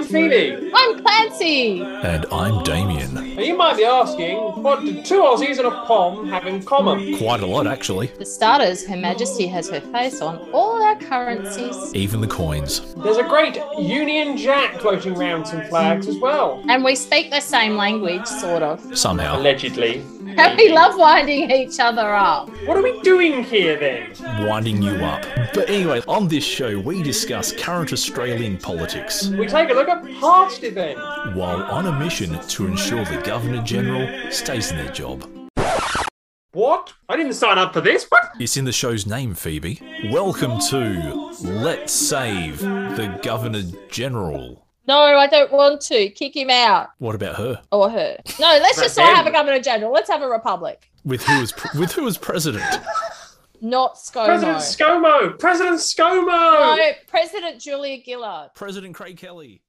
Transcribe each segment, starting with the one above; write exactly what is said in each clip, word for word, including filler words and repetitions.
Phoebe. I'm Clancy. And I'm Damien. Now you might be asking, what do two Aussies and a P O M have in common? Quite a lot, actually. For starters, Her Majesty has her face on all our currencies. Even the coins. There's a great Union Jack floating around some flags as well. And we speak the same language, sort of. Somehow. Allegedly. And we love winding each other up. What are we doing here then? Winding you up. But anyway, on this show, we discuss current Australian politics, We take a look at past events. while on a mission to ensure the Governor-General stays in their job. What? I didn't sign up for this. What? It's in the show's name, Phoebe. Welcome to Let's Save the Governor-General. No, I don't want to. Kick him out. What about her? Or her. No, let's just not have a Governor General. Let's have a republic. With who as, pre- with who as president? Not ScoMo. President ScoMo! President ScoMo! No, President Julia Gillard. President Craig Kelly.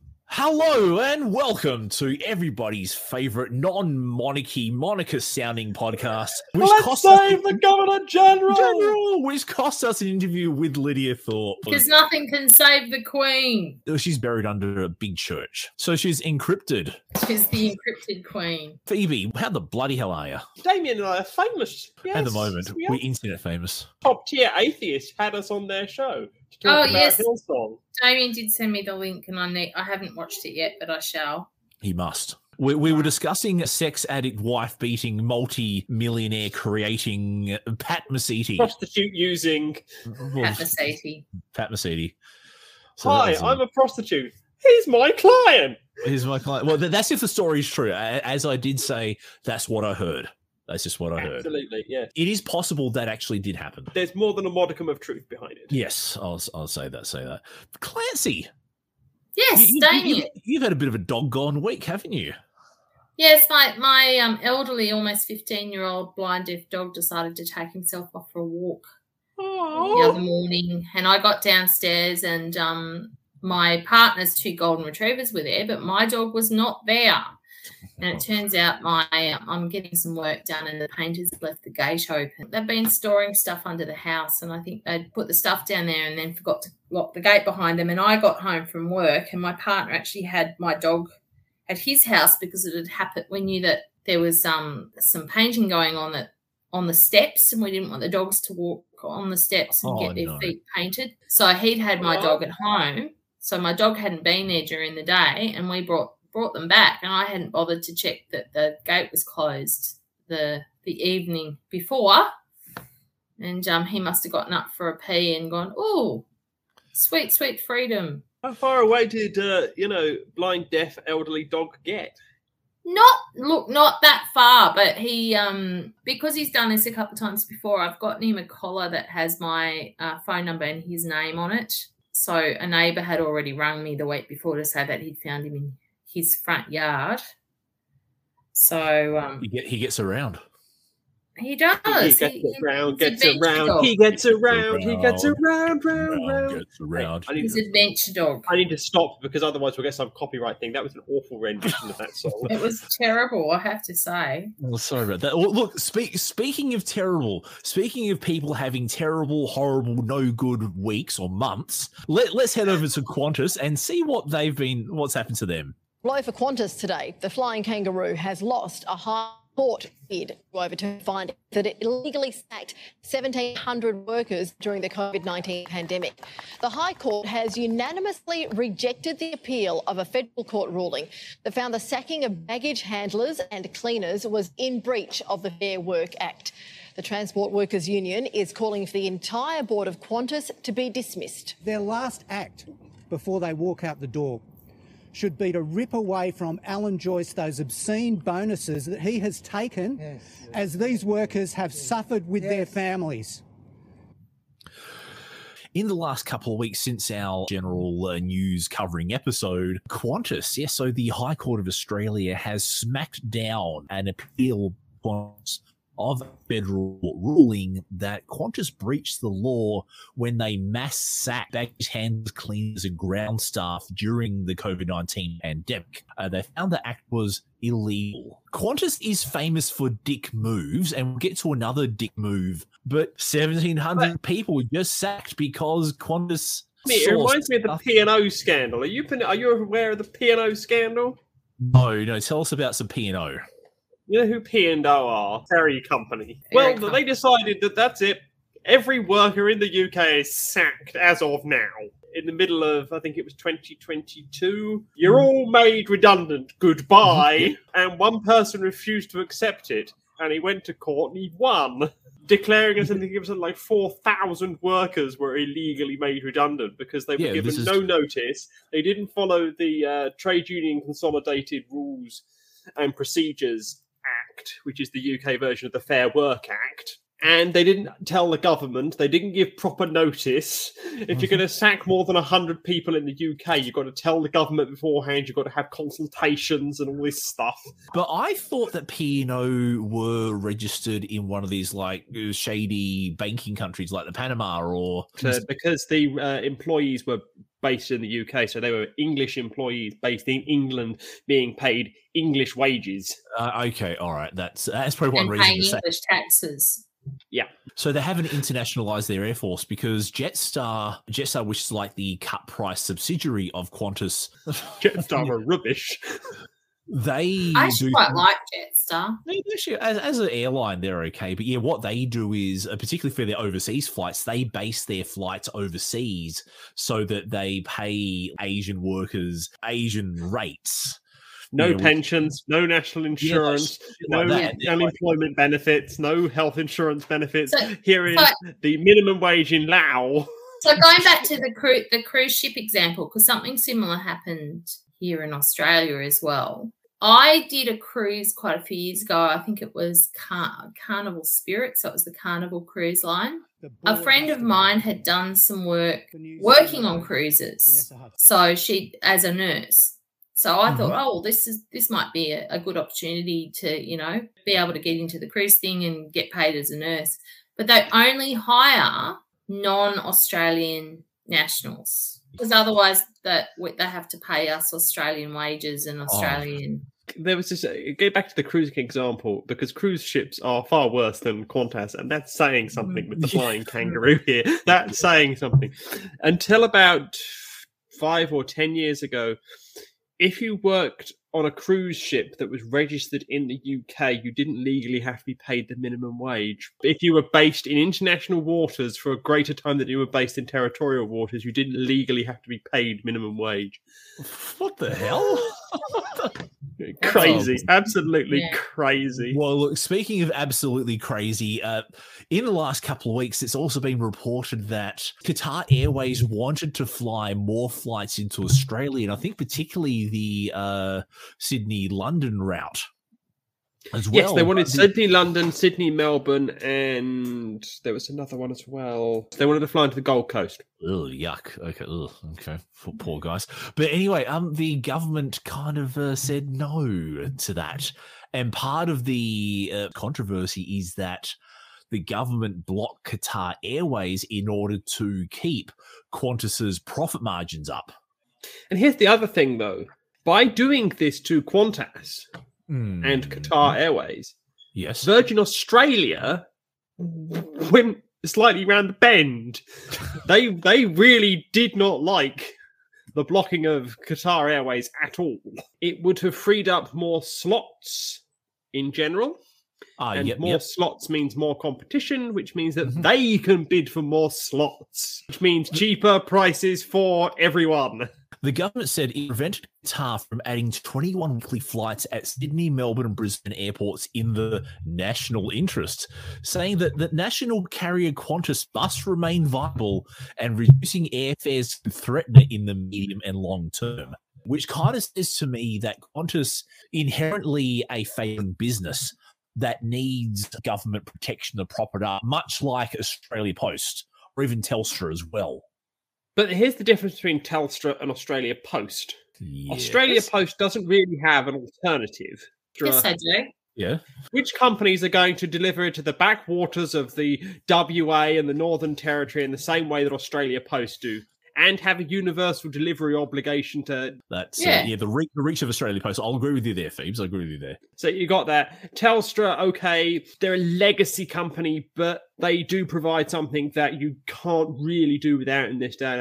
Hello and welcome to everybody's favourite non-monarchy, monarchist-sounding podcast, which Let's cost save us the Governor General! General, which cost us an interview with Lydia Thorpe. Because nothing can save the Queen. She's buried under a big church, so she's encrypted. She's the encrypted Queen. Phoebe, how the bloody hell are you? Damien and I are famous. Yes, At the moment, we we're are. internet famous. Top tier atheists had us on their show to talk Oh, about yes. Hillsong. Damien did send me the link, and I need, I haven't watched it yet, but I shall. He must. We, we were discussing a sex addict, wife-beating, multi-millionaire creating Pat Mesiti. Prostitute using. Pat Mesiti. Pat Mesiti. So that Hi, was, uh, I'm a prostitute. He's my client. Here's my client. Well, th- that's if the story's true. A- As I did say, that's what I heard. That's just what I heard. Absolutely, yeah. It is possible that actually did happen. There's more than a modicum of truth behind it. Yes, I'll, I'll say that. Say that. Clancy, Yes, you, Damien. you, you've had a bit of a doggone week, haven't you? Yes, my, my um, elderly, almost fifteen-year-old blind deaf dog decided to take himself off for a walk the other morning. And I got downstairs and um, my partner's two golden retrievers were there, but my dog was not there. And it turns out my I'm getting some work done and the painters have left the gate open. They've been storing stuff under the house and I think they'd put the stuff down there and then forgot to lock the gate behind them. And I got home from work and my partner actually had my dog at his house because it had happened. We knew that there was um, some painting going on that on the steps and we didn't want the dogs to walk on the steps and Oh, get their no. feet painted. So he'd had my dog at home. So my dog hadn't been there during the day and we brought brought them back and I hadn't bothered to check that the gate was closed the the evening before. And um, he must have gotten up for a pee and gone, oh, sweet, sweet freedom. How far away did, uh, you know, blind, deaf, elderly dog get? Not, look, not that far, but he, um, because he's done this a couple of times before, I've gotten him a collar that has my uh, phone number and his name on it. So a neighbour had already rung me the week before to say that he'd found him in his front yard. So um, He, get, he gets around. he does. He gets He- around, he's gets adventure around, dog. he gets around, he gets Around. around, round, round. Gets around. I need, He's to, an adventure dog. I need to stop because otherwise we'll get some copyright thing. That was an awful rendition of that song. It was terrible, I have to say. Well, sorry about that. Well, look, speak, speaking of terrible, speaking of people having terrible, horrible, no good weeks or months, let, let's head over to Qantas and see what they've been, what's happened to them. Blow for Qantas today. The Flying Kangaroo has lost a high court bid to overturn finding that it illegally sacked seventeen hundred workers during the COVID nineteen pandemic. The High Court has unanimously rejected the appeal of a federal court ruling that found the sacking of baggage handlers and cleaners was in breach of the Fair Work Act. The Transport Workers Union is calling for the entire board of Qantas to be dismissed. Their last act before they walk out the door should be to rip away from Alan Joyce those obscene bonuses that he has taken yes, yes. as these workers have suffered with yes. their families. In the last couple of weeks since our general uh, news covering episode, Qantas, yes, so the High Court of Australia has smacked down an appeal of a federal ruling that Qantas breached the law when they mass sacked baggage handlers, cleaners and ground staff during the COVID nineteen pandemic. Uh, they found the act was illegal. Qantas is famous for dick moves, and we'll get to another dick move, but seventeen hundred people were just sacked because Qantas It reminds me of the P and O scandal. Are you are you aware of the P and O scandal? No, no. Tell us about some P and O. You know who P and O are? Ferry company. Well, company. They decided that that's it. Every worker in the U K is sacked as of now. In the middle of, I think it was twenty twenty-two. You're all made redundant. Goodbye. And one person refused to accept it. And he went to court and he won. Declaring us, I think it was like four thousand workers were illegally made redundant because they were Yeah, given this is- no notice. They didn't follow the uh, Trade Union Consolidated Rules and Procedures Act, which is the U K version of the Fair Work Act. And they didn't tell the government. They didn't give proper notice. If you're going to sack more than one hundred people in the U K, you've got to tell the government beforehand. You've got to have consultations and all this stuff. But I thought that P and O were registered in one of these like shady banking countries like the Panama or... So because the uh, employees were based in the U K, so they were English employees based in England being paid English wages. Uh, okay, all right. That's, that's probably one And reason paying to say. English taxes. Yeah. So they haven't internationalized their air force because Jetstar, Jetstar, which is like the cut price subsidiary of Qantas, Jetstar were rubbish. they I actually do- quite like Jetstar. They- they should- As, as an airline, they're okay. But yeah, what they do is, uh, particularly for their overseas flights, they base their flights overseas so that they pay Asian workers Asian rates. No Yeah, we- pensions, no national insurance, like no that. Yeah, unemployment benefits, no health insurance benefits. So- Here is so- the minimum wage in Laos. So going back to the cru- the cruise ship example, because something similar happened here in Australia as well. I did a cruise quite a few years ago. I think it was Car- Carnival Spirit, so it was the Carnival Cruise Line. A friend of mine had done some work working on cruises, so she as a nurse. So I thought, oh, well, this is this might be a, a good opportunity to, you know, be able to get into the cruise thing and get paid as a nurse. But they only hire non-Australian nationals because otherwise that they have to pay us Australian wages and Australian. There was this. Uh, get back to the cruising example because cruise ships are far worse than Qantas, and that's saying something with the flying kangaroo here. That's saying something. Until about five or ten years ago, if you worked on a cruise ship that was registered in the U K, you didn't legally have to be paid the minimum wage. If you were based in international waters for a greater time than you were based in territorial waters, you didn't legally have to be paid minimum wage. What the hell? Crazy. Oh. Absolutely Yeah. crazy. Well, look, speaking of absolutely crazy, uh, in the last couple of weeks, it's also been reported that Qatar Airways wanted to fly more flights into Australia, and I think particularly the uh, Sydney-London route as well. Yes, they wanted The- Sydney, London, Sydney, Melbourne, and there was another one as well. They wanted to fly into the Gold Coast. Ugh, yuck. Okay, ugh, okay, poor, poor guys. But anyway, um, the government kind of uh, said no to that, and part of the uh, controversy is that the government blocked Qatar Airways in order to keep Qantas's profit margins up. And here's the other thing, though. By doing this to Qantas Hmm. and Qatar Airways, Yes. Virgin Australia went slightly round the bend. they they really did not like the blocking of Qatar Airways at all. It would have freed up more slots in general. Ah, and yep, more yep. slots means more competition, which means that Mhm. they can bid for more slots, which means cheaper prices for everyone. The government said it prevented Qatar from adding twenty-one weekly flights at Sydney, Melbourne, and Brisbane airports in the national interest, saying that the national carrier Qantas must remain viable and reducing airfares could threaten it in the medium and long term. Which kind of says to me that Qantas inherently a failing business that needs government protection to prop it up, much like Australia Post or even Telstra as well. But here's the difference between Telstra and Australia Post. Yes. Australia Post doesn't really have an alternative. Yes, I do. Yeah. Which companies are going to deliver it to the backwaters of the W A and the Northern Territory in the same way that Australia Post do? And have a universal delivery obligation to... That's yeah, Yeah. uh, yeah the, reach, the reach of Australia Post. I'll agree with you there, Phoebes. I agree with you there. So you got that. Telstra, okay, they're a legacy company, but they do provide something that you can't really do without in this day and age.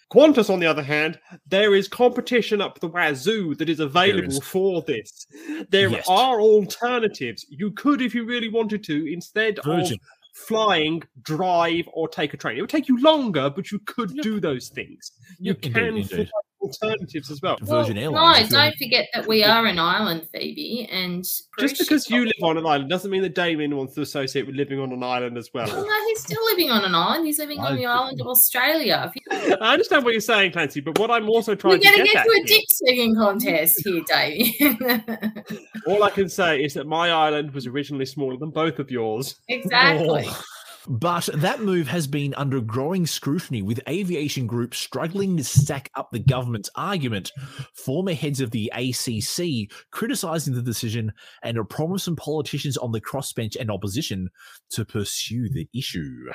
Qantas, on the other hand, there is competition up the wazoo that is available is. for this. There Yes. are alternatives. You could, if you really wanted to, instead Virgin. of flying, drive, or take a train. It would take you longer, but you could Yep. do those things. You Yep, can indeed, fly indeed. alternatives as well. Virgin No, Airlines. if you're- don't forget that we are an island, Phoebe, and Just because you live on an island doesn't mean that Damien wants to associate with living on an island as well. Well, no, he's still living on an island. He's living on I- the island of Australia. If you- I understand what you're saying, Clancy, but what I'm also We're trying to going to get get at to a here- dick sucking contest here, Damien. all I can say is that my island was originally smaller than both of yours. Exactly. Oh. But that move has been under growing scrutiny, with aviation groups struggling to stack up the government's argument. Former heads of the A C C criticising the decision, and a promise from politicians on the crossbench and opposition to pursue the issue.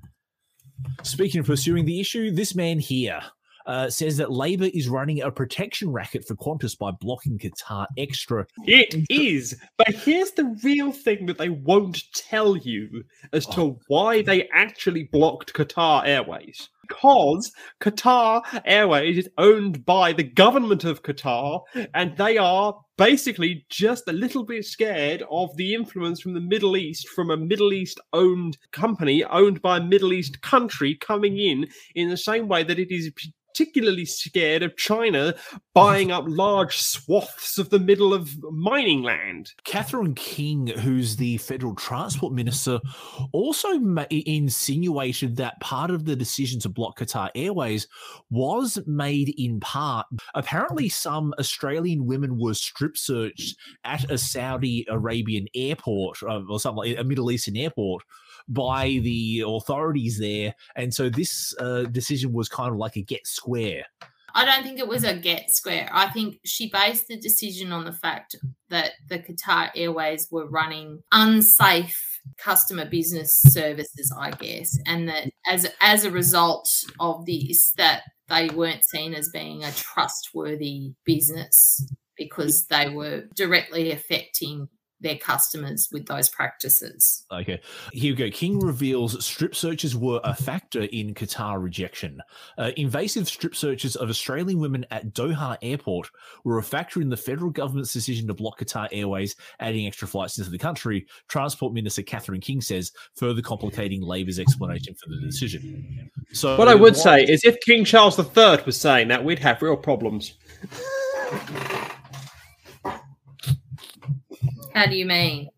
Speaking of pursuing the issue, this man here uh, says that Labor is running a protection racket for Qantas by blocking Qatar Extra. It is, but here's the real thing that they won't tell you as to why they actually blocked Qatar Airways. Because Qatar Airways is owned by the government of Qatar, and they are basically just a little bit scared of the influence from the Middle East, from a Middle East owned company owned by a Middle East country coming in, in the same way that it is particularly scared of China buying up large swaths of the middle of mining land. Catherine King, who's the federal transport minister, also ma- insinuated that part of the decision to block Qatar Airways was made in part. Apparently, some Australian women were strip searched at a Saudi Arabian airport uh, or something like a Middle Eastern airport by the authorities there, and so this uh, decision was kind of like a get square. I don't think it was a get square. I think she based the decision on the fact that the Qatar Airways were running unsafe customer business services, I guess, and that as as a result of this, that they weren't seen as being a trustworthy business because they were directly affecting their customers with those practices. Okay, here we go. King reveals strip searches were a factor in Qatar rejection. Uh, invasive strip searches of Australian women at Doha Airport were a factor in the federal government's decision to block Qatar Airways adding extra flights into the country, Transport Minister Catherine King says, further complicating Labor's explanation for the decision. So, What I would say is if King Charles the Third was saying that, we'd have real problems. How do you mean?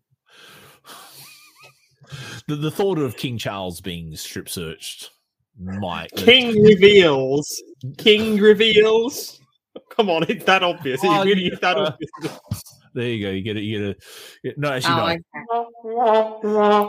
The, the thought of King Charles being strip searched might. King reveals. King reveals. Come on, it's that obvious. Oh, It really is that yeah. obvious. There you go. You get it. You get a. No, actually, Oh,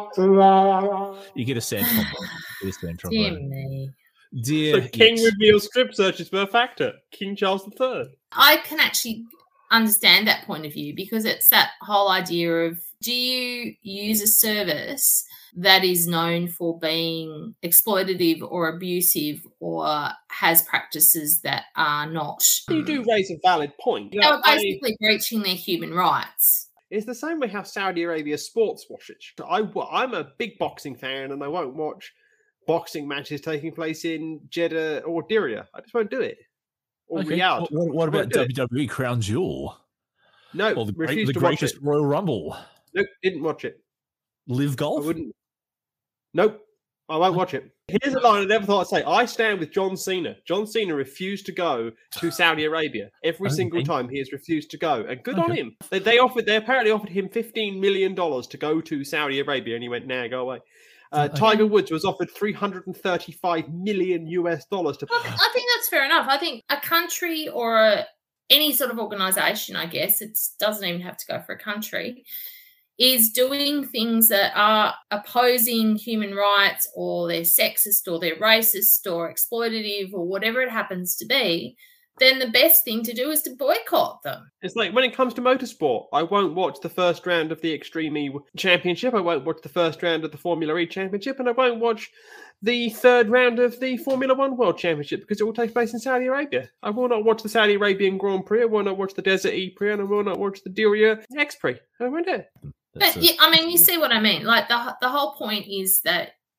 no. okay. You get a sand trombone. You get a sand Dear trombone. me. Dear. So King yes. reveals strip searches were a factor. King Charles the Third. I can actually understand that point of view because it's that whole idea of, do you use a service that is known for being exploitative or abusive or has practices that are not? You do raise a valid point. You They know, were I- basically breaching their human rights. It's the same way how Saudi Arabia sports watch it. I, I'm a big boxing fan and I won't watch boxing matches taking place in Jeddah or Diriyah. I just won't do it. Or Okay. Riyadh. What, what, what I about won't do it. W W E Crown Jewel? No, Or the, great, refuse the to watch greatest it. Royal Rumble? Nope, didn't watch it. Live I Golf? wouldn't. Nope, I won't watch it. Here's a line I never thought I'd say. I stand with John Cena. John Cena refused to go to Saudi Arabia. Every Okay. single time he has refused to go. And good on Okay. him. They, they offered. They apparently offered him fifteen million dollars to go to Saudi Arabia, and he went, nah, go away. Uh, Okay. Tiger Woods was offered three hundred thirty-five million U S dollars to. Look, I think that's fair enough. I think a country or a, any sort of organisation, I guess, it doesn't even have to go for a country, is doing things that are opposing human rights or they're sexist or they're racist or exploitative or whatever it happens to be, then the best thing to do is to boycott them. It's like when it comes to motorsport, I won't watch the first round of the Extreme E Championship. I won't watch the first round of the Formula E Championship, and I won't watch the third round of the Formula One World Championship because it will take place in Saudi Arabia. I will not watch the Saudi Arabian Grand Prix. I will not watch the Desert E Prix, and I will not watch the Diriyah X Prix. I won't do it. That's But a- yeah, I mean, you see what I mean. Like the the whole point is that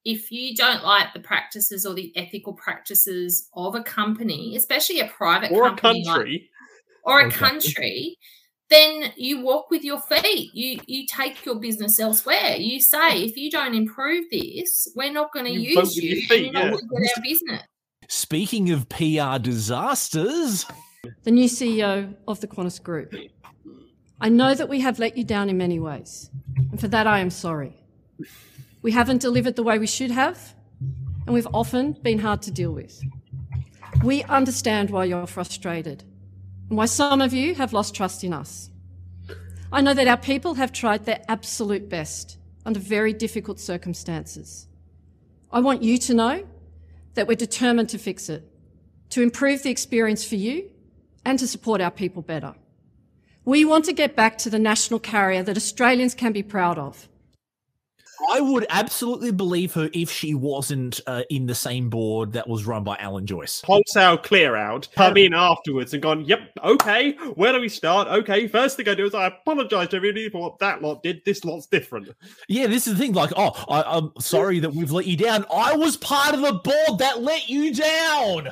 if you don't like the practices or the ethical practices of a company, especially a private or company, a country, like, or a Okay. country, then you walk with your feet. You you take your business elsewhere. You say, if you don't improve this, we're not going to You vote use with you, your feet, and you're not yeah. going to get our business. Speaking of P R disasters, the new C E O of the Qantas Group. I know that we have let you down in many ways, and for that I am sorry. We haven't delivered the way we should have, and we've often been hard to deal with. We understand why you're frustrated, and why some of you have lost trust in us. I know that our people have tried their absolute best under very difficult circumstances. I want you to know that we're determined to fix it, to improve the experience for you, and to support our people better. We want to get back to the national carrier that Australians can be proud of. I would absolutely believe her if she wasn't uh, in the same board that was run by Alan Joyce. Wholesale clear out, come in afterwards and gone, yep, okay, where do we start? Okay, first thing I do is I apologise to everybody for what that lot did. This lot's different. Yeah, this is the thing. Like, oh, I, I'm sorry that we've let you down. I was part of the board that let you down.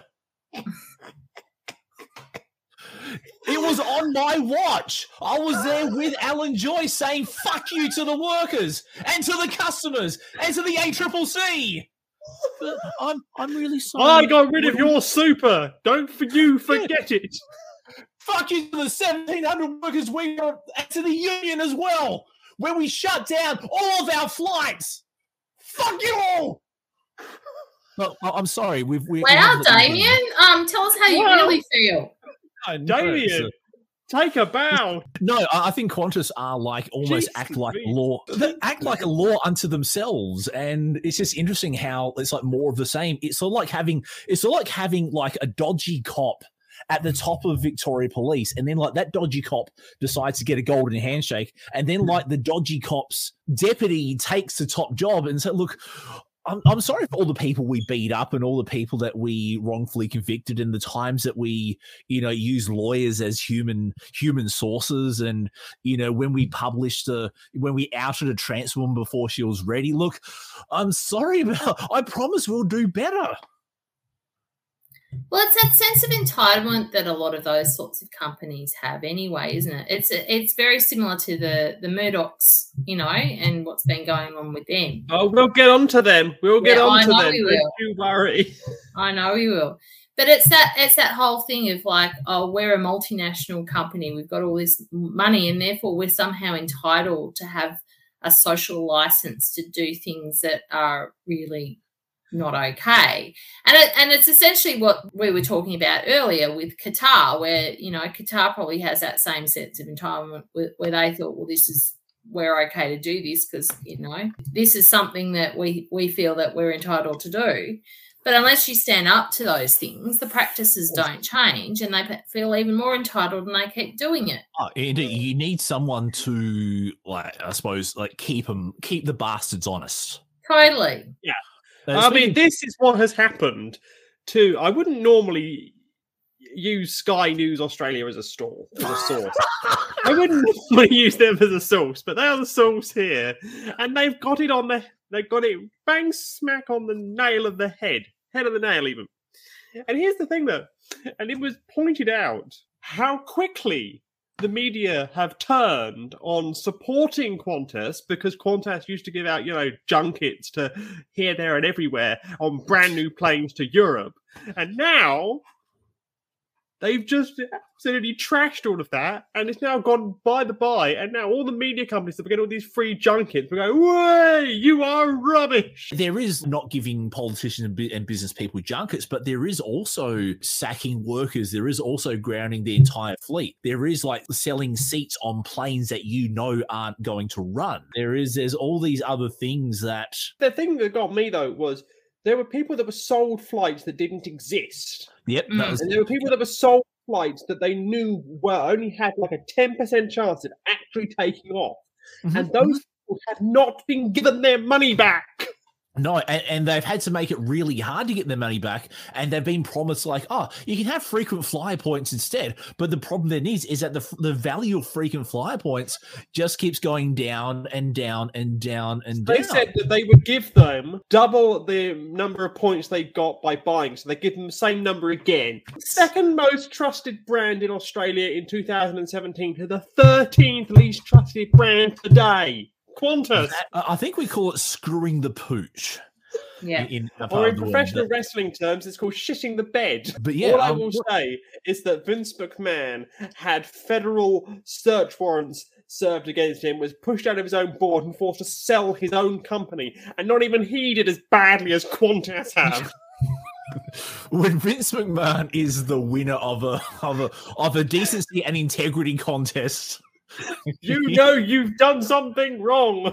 It was on my watch. I was there with Alan Joyce saying "fuck you" to the workers and to the customers and to the A C C C. I'm I'm really sorry. I got rid of your super. Don't for you forget it. Fuck you to the seventeen hundred workers we got, and to the union as well, where we shut down all of our flights. Fuck you all. No, I'm sorry. We've we. Wow, we've Damien. Um, tell us how you Well, really feel. Damien, take a bow. No, I I think Qantas are like almost Jesus act like me. law. They act like a law unto themselves, and it's just interesting how it's like more of the same. It's sort of like having it's sort of like having like a dodgy cop at the top of Victoria Police, and then like that dodgy cop decides to get a golden handshake, and then like the dodgy cop's deputy takes the top job and said, "Look, I'm, I'm sorry for all the people we beat up and all the people that we wrongfully convicted and the times that we, you know, use lawyers as human human sources. And, you know, when we published the, when we outed a trans woman before she was ready, look, I'm sorry, but I promise we'll do better." Well, it's that sense of entitlement that a lot of those sorts of companies have anyway, isn't it? It's it's very similar to the, the Murdochs, you know, and what's been going on with them. Oh, we'll get on to them. We'll get Yeah, on I to know them. we will. Don't you worry. I know we will. But it's that it's that whole thing of like, oh, we're a multinational company. We've got all this money, and therefore we're somehow entitled to have a social license to do things that are really not okay. And it, and it's essentially what we were talking about earlier with Qatar, where, you know, Qatar probably has that same sense of entitlement where, where they thought, well, this is, we're okay to do this because, you know, this is something that we, we feel that we're entitled to do. But unless you stand up to those things, the practices don't change, and they feel even more entitled, and they keep doing it. Oh, indeed, you need someone to, like, I suppose, like keep them, keep the bastards honest. Totally. Yeah. Uh, I mean, speaking- this is what has happened to. I wouldn't normally use Sky News Australia as a store, as a source. I wouldn't normally use them as a source, but they are the source here, and they've got it on the. They've got it bang smack on the nail of the head, head of the nail even. And here's the thing, though, and it was pointed out how quickly the media have turned on supporting Qantas, because Qantas used to give out, you know, junkets to here, there, and everywhere on brand new planes to Europe. And now they've just absolutely trashed all of that, and it's now gone by the by. And now all the media companies that get all these free junkets, we go, "Way, you are rubbish." There is not giving politicians and, bu- and business people junkets, but there is also sacking workers. There is also grounding the entire fleet. There is like selling seats on planes that you know aren't going to run. There is, there's all these other things that. The thing that got me though was there were people that were sold flights that didn't exist. Yep, that Mm. was, And there were people that were sold flights that they knew were only had like a ten percent chance of actually taking off. Mhm. And those people had not been given their money back. No, and, and they've had to make it really hard to get their money back, and they've been promised like, oh, you can have frequent flyer points instead. But the problem then is, is that the the value of frequent flyer points just keeps going down and down and down and They down. said that they would give them double the number of points they got by buying, so they give them the same number again. Second most trusted brand in Australia in two thousand seventeen to the thirteenth least trusted brand today. Qantas. Uh, I think we call it screwing the pooch. Yeah. In, in Or in professional wrestling terms, it's called shitting the bed. But yeah, all I um, will say is that Vince McMahon had federal search warrants served against him, was pushed out of his own board and forced to sell his own company, and not even he did as badly as Qantas have. When Vince McMahon is the winner of a of a of a decency and integrity contest, you know you've done something wrong.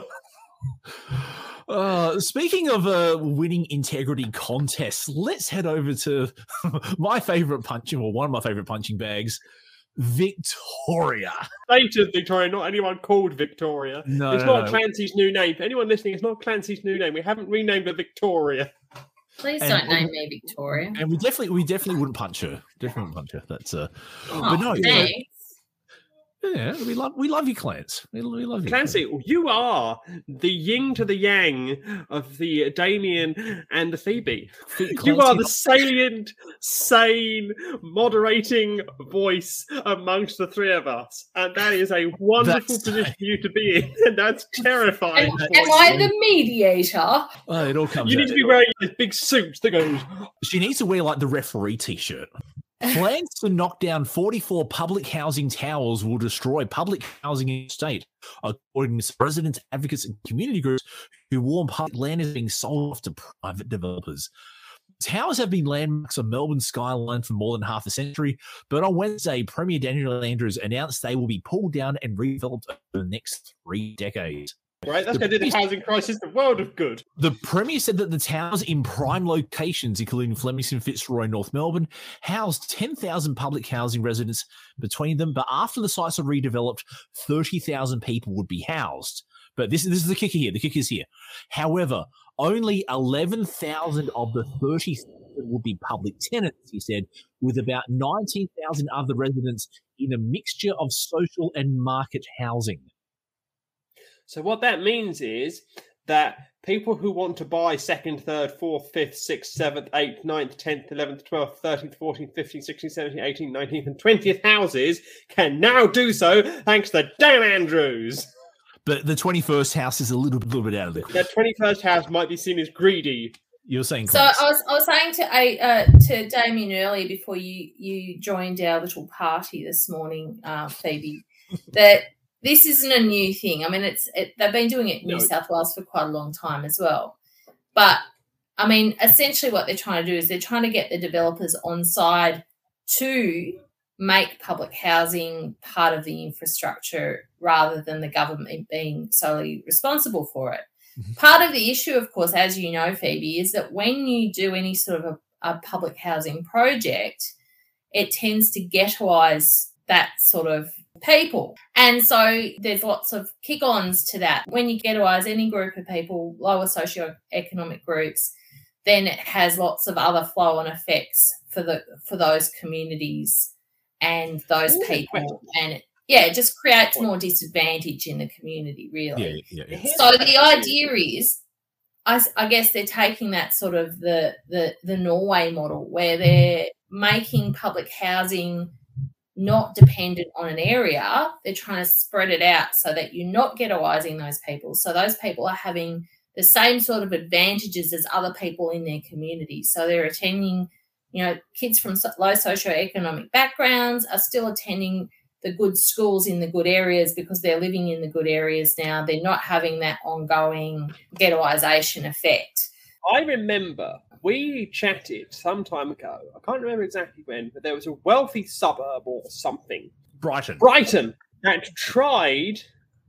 Uh, speaking of uh, winning integrity contests, let's head over to my favorite punching, or one of my favorite punching bags, Victoria. Stated Victoria, not anyone called Victoria. No, it's no, not no. Clancy's new name. For anyone listening, it's not Clancy's new name. We haven't renamed her Victoria. Please And- don't name me Victoria. And we definitely, we definitely wouldn't punch her. Definitely wouldn't punch her. That's uh, Oh, but no, thanks. yeah, we love, we love you, Clance. We, we love you, Clancy, you are the yin to the yang of the Damien and the Phoebe. You are the salient, sane, moderating voice amongst the three of us. And that is a wonderful That's- position for you to be in. And that's terrifying. Am, for am you. I the mediator? Oh, it all comes. You need out. to be wearing this big suit that goes, She needs to wear like the referee t-shirt. Plans to knock down forty-four public housing towers will destroy public housing in the state, according to residents, advocates, and community groups who warn public land is being sold off to private developers. Towers have been landmarks of Melbourne's skyline for more than half a century, but on Wednesday, Premier Daniel Andrews announced they will be pulled down and redeveloped over the next three decades. right? That's going to do the housing crisis the world of good. The Premier said that the towers in prime locations, including Flemington, Fitzroy, North Melbourne, housed ten thousand public housing residents between them. But after the sites are redeveloped, thirty thousand people would be housed. But this, this is the kicker here. The kicker is here. However, only eleven thousand of the thirty thousand would be public tenants, he said, with about nineteen thousand other residents in a mixture of social and market housing. So what that means is that people who want to buy second, third, fourth, fifth, sixth, seventh, eighth, ninth, tenth, eleventh, twelfth, thirteenth, fourteenth, fifteenth, sixteenth, seventeenth, eighteenth, nineteenth, and twentieth houses can now do so thanks to Dan Andrews. But the twenty-first house is a little, little bit out of the That twenty-first house might be seen as greedy. You're saying So Clarence. I was I was saying to a uh, to Damien earlier before you you joined our little party this morning, uh, Phoebe, that this isn't a new thing. I mean, it's it, they've been doing it in No. New South Wales for quite a long time as well. But I mean, essentially, what they're trying to do is they're trying to get the developers on side to make public housing part of the infrastructure rather than the government being solely responsible for it. Part of the issue, of course, as you know, Phoebe, is that when you do any sort of a, a public housing project, it tends to ghettoise that sort of people. And so there's lots of kick-ons to that. When you ghettoise any group of people, lower socioeconomic groups, then it has lots of other flow-on effects for the for those communities and those Ooh, people. And it, yeah, it just creates more disadvantage in the community, really. Yeah, yeah, yeah. So the idea is, I, s- I guess they're taking that sort of the, the the Norway model where they're making public housing not dependent on an area. They're trying to spread it out so that you're not ghettoising those people. So those people are having the same sort of advantages as other people in their community. So they're attending, you know, kids from so- low socioeconomic backgrounds are still attending the good schools in the good areas because they're living in the good areas now. They're not having that ongoing ghettoisation effect. I remember we chatted some time ago. I can't remember exactly when, but there was a wealthy suburb or something, Brighton. Brighton, that tried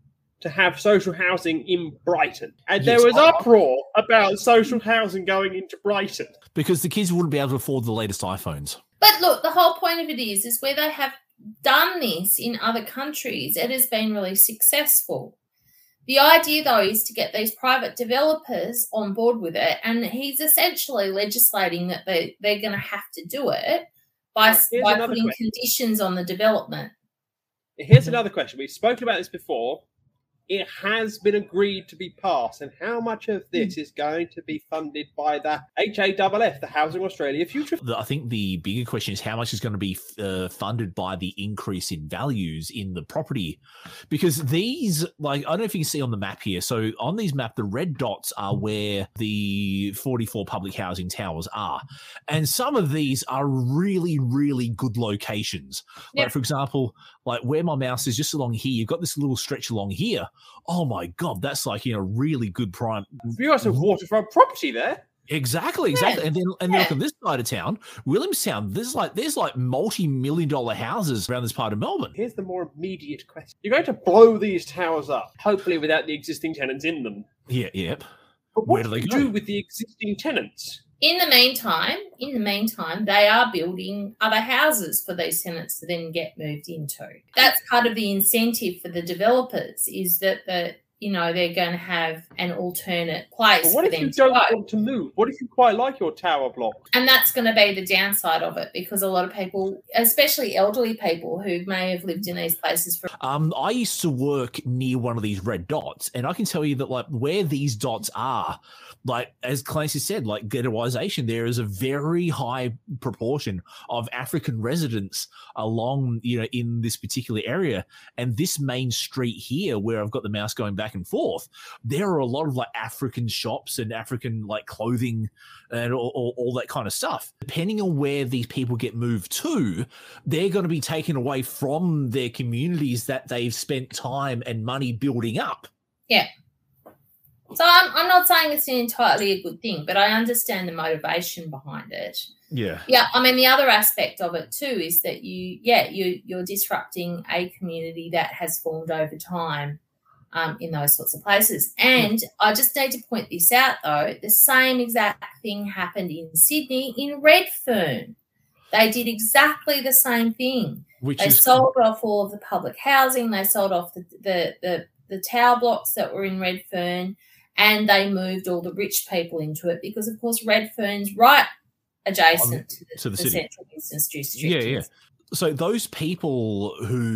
to have social housing in Brighton. And Yes, there was I- uproar about social housing going into Brighton. Because the kids wouldn't be able to afford the latest iPhones. But look, the whole point of it is, is where they have done this in other countries, it has been really successful The idea, though, is to get these private developers on board with it, and he's essentially legislating that they, they're going to have to do it by, Here's by another putting question. conditions on the development. Here's another question. We've spoken about this before. It has been agreed to be passed, and how much of this is going to be funded by the H A F F, the Housing Australia Future Fund? The- I think the bigger question is how much is going to be uh, funded by the increase in values in the property, because these, like, I don't know if you can see on the map here. So on these map, the red dots are where the forty-four public housing towers are, and some of these are really, really good locations. Like, Yep. for example, like where my mouse is just along here, you've got this little stretch along here. Oh my God, that's like, you know, really good prime. You got some waterfront property there. Exactly, exactly. Yeah. And then and then Yeah. look on this side of town, Williamstown, there's like there's like multi-million dollar houses around this part of Melbourne. Here's the more immediate question. You're going to blow these towers up, hopefully without the existing tenants in them. Yeah, yep. But Where what do they do go? you do with the existing tenants? In the meantime, in the meantime, they are building other houses for these tenants to then get moved into. That's part of the incentive for the developers, is that the you know they're going to have an alternate place But what for if them you to don't go. want to move? What if you quite like your tower block? And that's going to be the downside of it, because a lot of people, especially elderly people who may have lived in these places for Um, I used to work near one of these red dots, and I can tell you that like where these dots are, like as Clancy said, like ghettoization, there is a very high proportion of African residents along, you know, in this particular area. And this main street here, where I've got the mouse going back and forth, there are a lot of like African shops and African like clothing and all, all, all that kind of stuff. Depending on where these people get moved to, they're going to be taken away from their communities that they've spent time and money building up. Yeah. So I'm, I'm not saying it's an entirely a good thing, but I understand the motivation behind it. Yeah. Yeah, I mean, the other aspect of it too is that you, yeah, you, you're disrupting a community that has formed over time um, in those sorts of places. And I just need to point this out, though. The same exact thing happened in Sydney in Redfern. They did exactly the same thing. Which They is sold off all of the public housing. They sold off the, the, the, the tower blocks that were in Redfern, and they moved all the rich people into it because, of course, Redfern's right adjacent On- to the, to the the city. central business district. yeah, yeah. So those people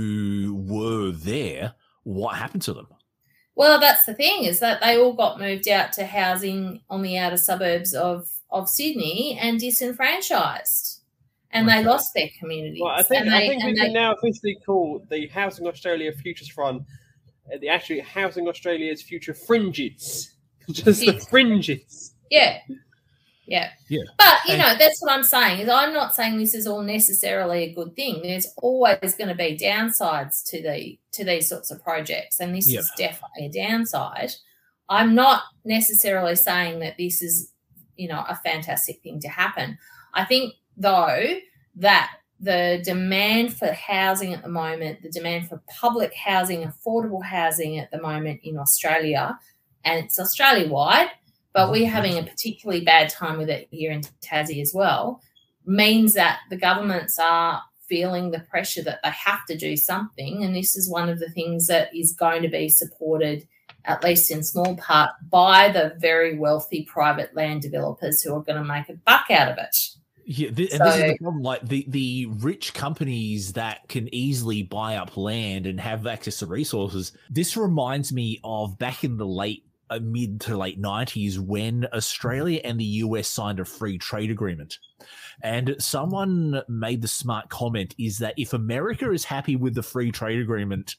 who were there, what happened to them? Well, that's the thing, is that they all got moved out to housing on the outer suburbs of, of Sydney and disenfranchised, and Okay. they lost their communities. Well, I think, and I they, think we and can they, now officially call the Housing Australia Futures Fund uh, the actually Housing Australia's Future Fringes. Just the Yes. fringes. yeah. Yeah. Yeah. But, you And- know, that's what I'm saying, is I'm not saying this is all necessarily a good thing. There's always going to be downsides to the to these sorts of projects, and this Yeah. is definitely a downside. I'm not necessarily saying that this is, you know, a fantastic thing to happen. I think, though, that the demand for housing at the moment, the demand for public housing, affordable housing at the moment in Australia, and it's Australia-wide, but we're having a particularly bad time with it here in Tassie as well, means that the governments are feeling the pressure that they have to do something, and this is one of the things that is going to be supported, at least in small part, by the very wealthy private land developers who are going to make a buck out of it. Yeah, th- and this is So- the problem. Like the, the rich companies that can easily buy up land and have access to resources. This reminds me of back in the late, uh, mid to late nineties when Australia and the U S signed a free trade agreement. And someone made the smart comment is that if America is happy with the free trade agreement,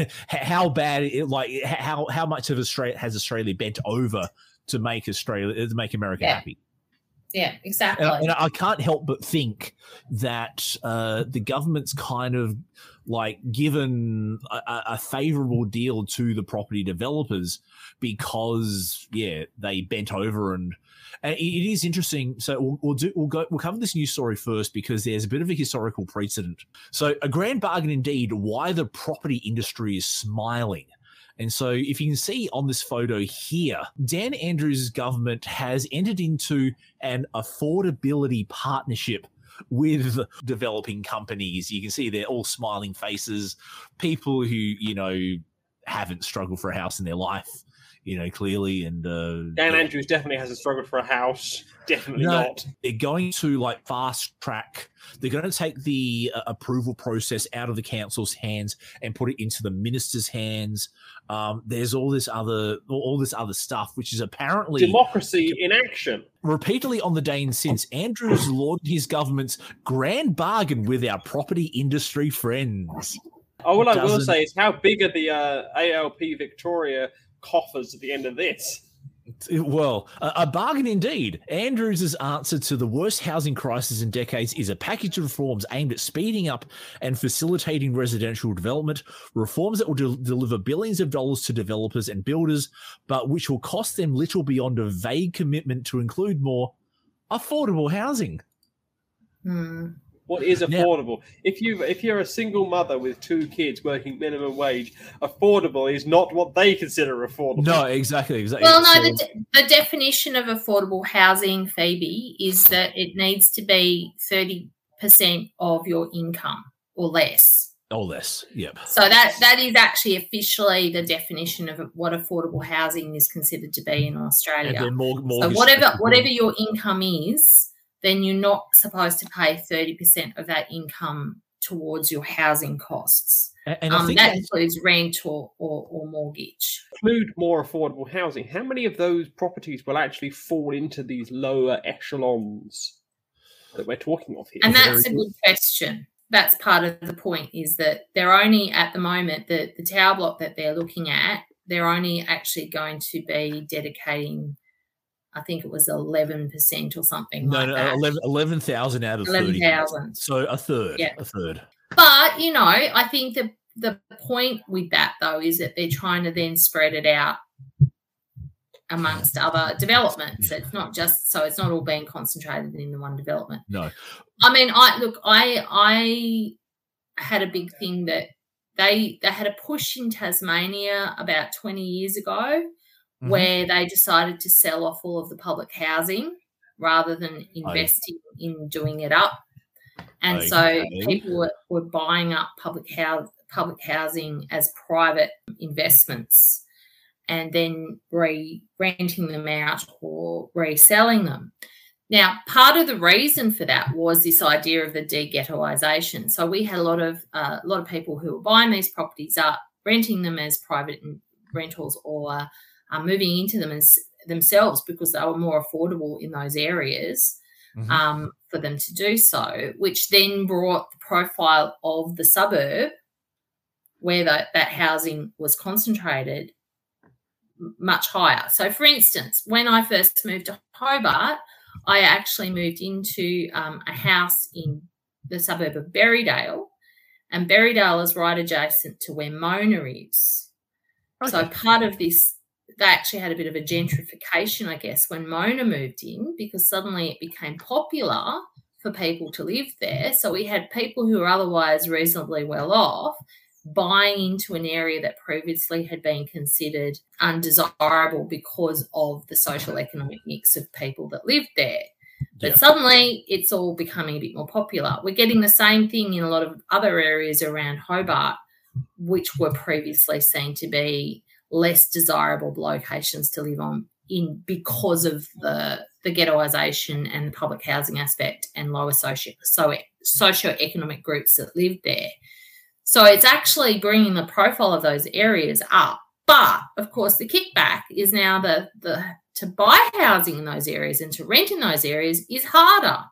how bad it like how how much of Australia has Australia bent over to make Australia to make America Yeah. happy? Yeah, exactly. And, and I can't help but think that uh, the government's kind of like given a, a favorable deal to the property developers because, yeah, they bent over and. And it it is interesting. So we'll, we'll do we'll go we'll cover this news story first because there's a bit of a historical precedent. So a grand bargain indeed. Why the property industry is smiling. And so if you can see on this photo here, Dan Andrews' government has entered into an affordability partnership with developing companies. You can see they're all smiling faces, people who, you know, haven't struggled for a house in their life, you know, clearly. And uh, Dan yeah. Andrews definitely hasn't struggled for a house. Definitely No, not. They're going to like fast track. They're going to take the uh, approval process out of the council's hands and put it into the minister's hands. Um, there's all this other, all this other stuff, which is apparently Democracy in action. repeatedly on the day and since. Andrews lauded his government's grand bargain with our property industry friends. Oh, what I will Doesn't- say is, how big are the uh, A L P Victoria coffers at the end of this? Well, a, a bargain indeed. Andrews' answer to the worst housing crisis in decades is a package of reforms aimed at speeding up and facilitating residential development, reforms that will de- deliver billions of dollars to developers and builders, but which will cost them little beyond a vague commitment to include more affordable housing. Hmm. What is Now- affordable? if you if you're a single mother with two kids working minimum wage, affordable is not what they consider affordable. No, exactly, exactly. Well, no, So- the, de- the definition of affordable housing, Phoebe, is that it needs to be thirty percent of your income or less. or less, yep. So that that is actually officially the definition of what affordable housing is considered to be in And Australia. then mor- So mortgage- whatever whatever your income is, then you're not supposed to pay thirty percent of that income towards your housing costs. And, and I Um, think that that's- includes rent or, or, or mortgage. Include more affordable housing. How many of those properties will actually fall into these lower echelons that we're talking of here? And that's a good question. That's part of the point, is that they're only at the moment, the, the tower block that they're looking at, they're only actually going to be dedicating, I think it was eleven percent or something no, like no, that. eleven eleven thousand out of thirty. eleven thousand. So a third, Yeah. a third. But, you know, I think the, the point with that, though, is that they're trying to then spread it out amongst other developments. It's not just, so it's not all being concentrated in the one development. No. I mean, I look, I I had a big thing that they they had a push in Tasmania about twenty years ago Mhm. where they decided to sell off all of the public housing rather than Oh. investing in doing it up. And so Okay. people were, were buying up public house, public housing as private investments and then re renting them out or reselling them. Now, part of the reason for that was this idea of the de-ghettoisation. So we had a lot of uh, a lot of people who were buying these properties up, renting them as private rentals, or uh, moving into them as themselves because they were more affordable in those areas. Mhm. Um, for them to do so, which then brought the profile of the suburb where that, that housing was concentrated m- much higher. So, for instance, when I first moved to Hobart, I actually moved into um, a house in the suburb of Berrydale, and Berrydale is right adjacent to where Mona is. So part of this, they actually had a bit of a gentrification, I guess, when Mona moved in, because suddenly it became popular for people to live there. So we had people who were otherwise reasonably well off buying into an area that previously had been considered undesirable because of the social economic mix of people that lived there. But Yeah. suddenly it's all becoming a bit more popular. We're getting the same thing in a lot of other areas around Hobart, which were previously seen to be less desirable locations to live on in because of the, the ghettoisation and the public housing aspect and lower socio, so, socio-economic groups that live there. So it's actually bringing the profile of those areas up. But, of course, the kickback is now the, the to buy housing in those areas and to rent in those areas is harder.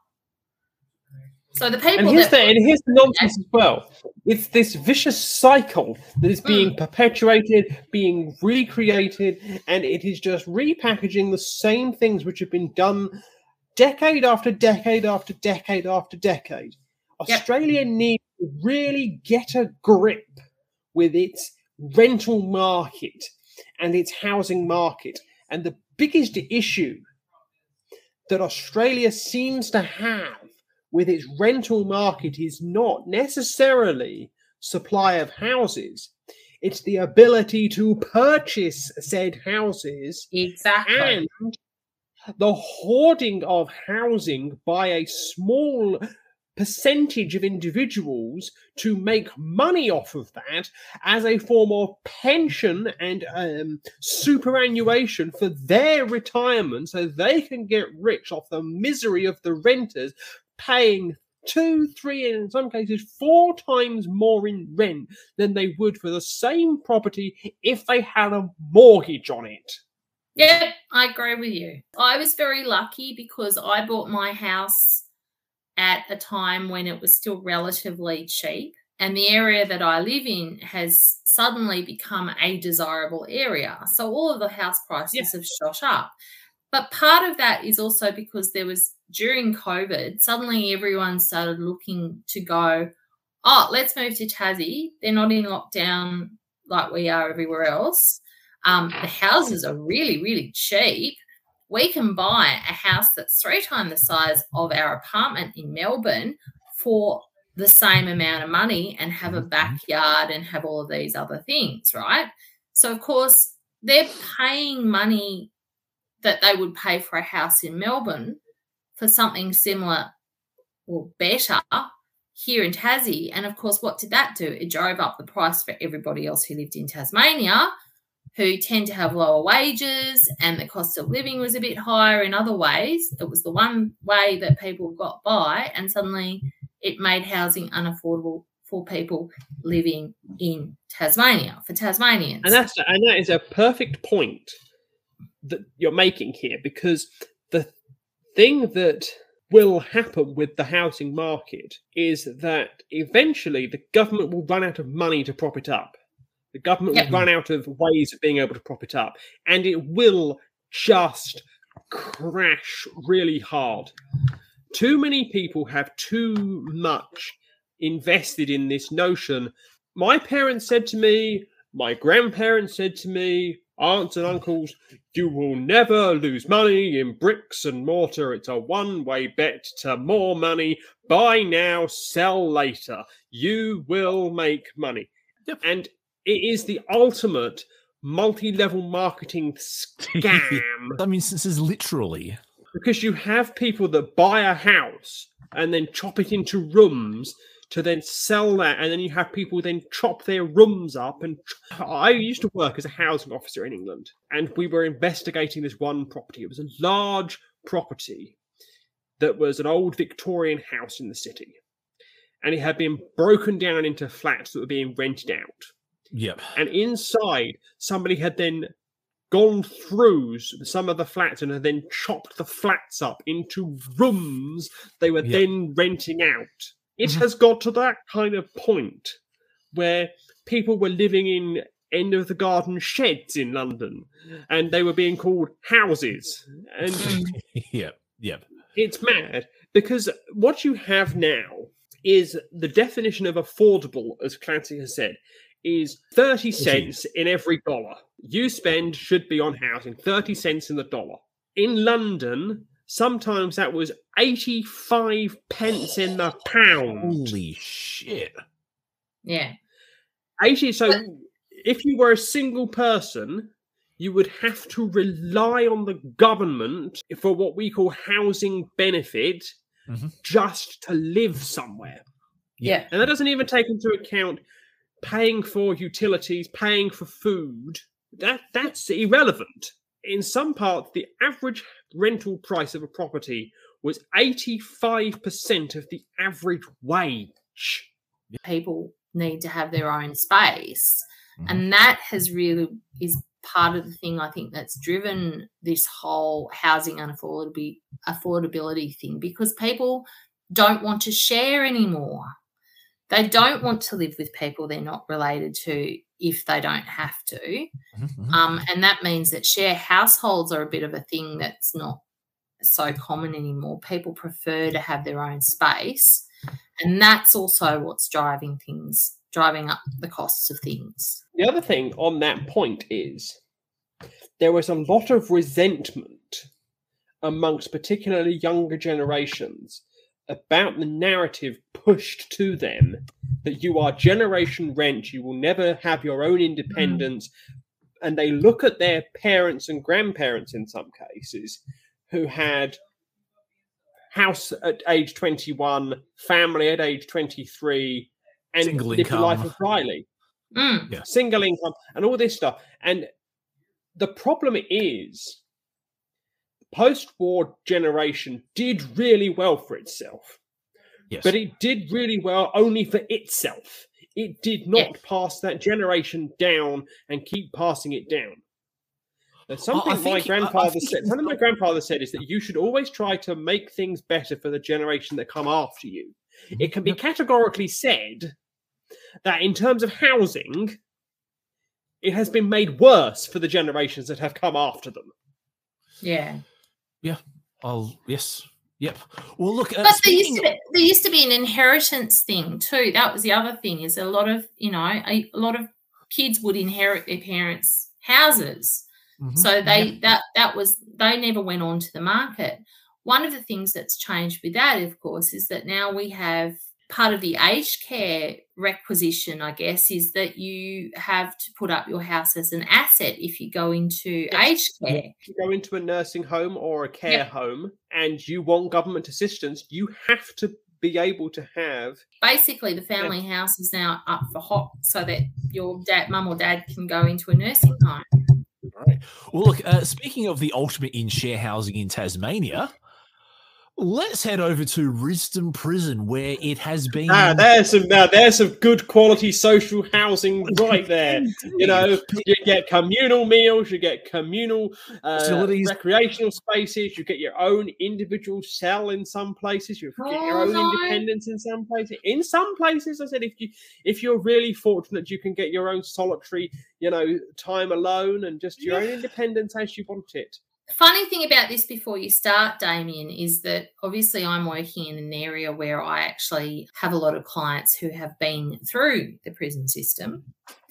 So the people And here's, that the, and here's the nonsense as well. It's this vicious cycle that is being perpetuated, being recreated, and it is just repackaging the same things which have been done decade after decade after decade after decade. Yep. Australia needs to really get a grip with its rental market and its housing market. And the biggest issue that Australia seems to have with its rental market is not necessarily supply of houses. It's the ability to purchase said houses exactly and the hoarding of housing by a small percentage of individuals to make money off of that as a form of pension and um, superannuation for their retirement, so they can get rich off the misery of the renters paying two, three, and in some cases four times more in rent than they would for the same property if they had a mortgage on it. Yeah, I agree with you. I was very lucky because I bought my house at a time when it was still relatively cheap, and the area that I live in has suddenly become a desirable area. So all of the house prices yeah. have shot up. But part of that is also because there was, during COVID, suddenly everyone started looking to go, oh, let's move to Tassie. They're not in lockdown like we are everywhere else. Um, the houses are really, really cheap. We can buy a house that's three times the size of our apartment in Melbourne for the same amount of money and have a backyard and have all of these other things, right? So, of course, they're paying money that they would pay for a house in Melbourne for something similar or better here in Tassie. And, of course, what did that do? It drove up the price for everybody else who lived in Tasmania, who tend to have lower wages, and the cost of living was a bit higher in other ways. It was the one way that people got by, and suddenly it made housing unaffordable for people living in Tasmania, for Tasmanians. And that's and that is a perfect point that you're making here, because the thing that will happen with the housing market is that eventually the government will run out of money to prop it up. The government yep. will run out of ways of being able to prop it up, and it will just crash really hard. Too many people have too much invested in this notion. My parents said to me, my grandparents said to me, aunts and uncles, you will never lose money in bricks and mortar. It's a one-way bet to more money. Buy now, sell later. You will make money. Yep. And it is the ultimate multi-level marketing scam. I mean, this is literally... Because you have people that buy a house and then chop it into rooms to then sell that, and then you have people then chop their rooms up. And I used to work as a housing officer in England, and we were investigating this one property. It was a large property that was an old Victorian house in the city, and it had been broken down into flats that were being rented out. Yep. And inside, somebody had then gone through some of the flats and had then chopped the flats up into rooms they were yep. then renting out. It mm-hmm. has got to that kind of point where people were living in end-of-the-garden sheds in London, and they were being called houses. And yep, yep. It's mad, because what you have now is the definition of affordable, as Clancy has said, is thirty cents in every dollar you spend should be on housing, thirty cents in the dollar. In London, sometimes that was eighty-five pence in the pound. Holy shit. Yeah. eighty. So if you were a single person, you would have to rely on the government for what we call housing benefit mm-hmm. just to live somewhere. Yeah. And that doesn't even take into account paying for utilities, paying for food. That that's irrelevant. In some parts, the average rental price of a property was eighty-five percent of the average wage. People need to have their own space. Mm-hmm. And that has really is part of the thing, I think, that's driven this whole housing unaffordability affordability thing, because people don't want to share anymore. They don't want to live with people they're not related to if they don't have to. Mm-hmm. Um, and that means that share households are a bit of a thing that's not so common anymore. People prefer to have their own space. And that's also what's driving things, driving up the costs of things. The other thing on that point is there was a lot of resentment amongst particularly younger generations about the narrative pushed to them that you are generation rent, you will never have your own independence. Mm. And they look at their parents and grandparents in some cases who had house at age twenty-one, family at age twenty-three, and Single live the income. life of Riley. Mm. Yeah. Single income and all this stuff. And the problem is, post-war generation did really well for itself. Yes. But it did really well only for itself. It did not Yes. pass that generation down and keep passing it down. Now, something I my think- I- I grandfather think said. it's Something my not- grandfather said is that you should always try to make things better for the generation that come after you. It can be categorically said that in terms of housing, it has been made worse for the generations that have come after them. Yeah. Yeah. I'll yes. Yep. Well, look. Uh, But there used, speaking to be, there used to be an inheritance thing too. That was the other thing, is a lot of, you know, a, a lot of kids would inherit their parents' houses. Mhm. So they that that was they never went on to the market. One of the things that's changed with that, of course, is that now we have part of the aged care requisition, I guess, is that you have to put up your house as an asset if you go into Yes. aged care. If you go into a nursing home or a care Yep. home and you want government assistance, you have to be able to have. Basically, the family house is now up for hop so that your dad, mum or dad can go into a nursing home. Right. Well, look, uh, speaking of the ultimate in share housing in Tasmania, let's head over to Risdon Prison, where it has been. Ah, there's some now there's some good quality social housing right there. You know, you get communal meals, you get communal uh, Facilities. recreational spaces, you get your own individual cell in some places, you get your Oh, own no. independence in some places. In some places, I said, if you if you're really fortunate, you can get your own solitary, you know, time alone and just your own independence as you want it. Funny thing about this before you start, Damien, is that obviously I'm working in an area where I actually have a lot of clients who have been through the prison system.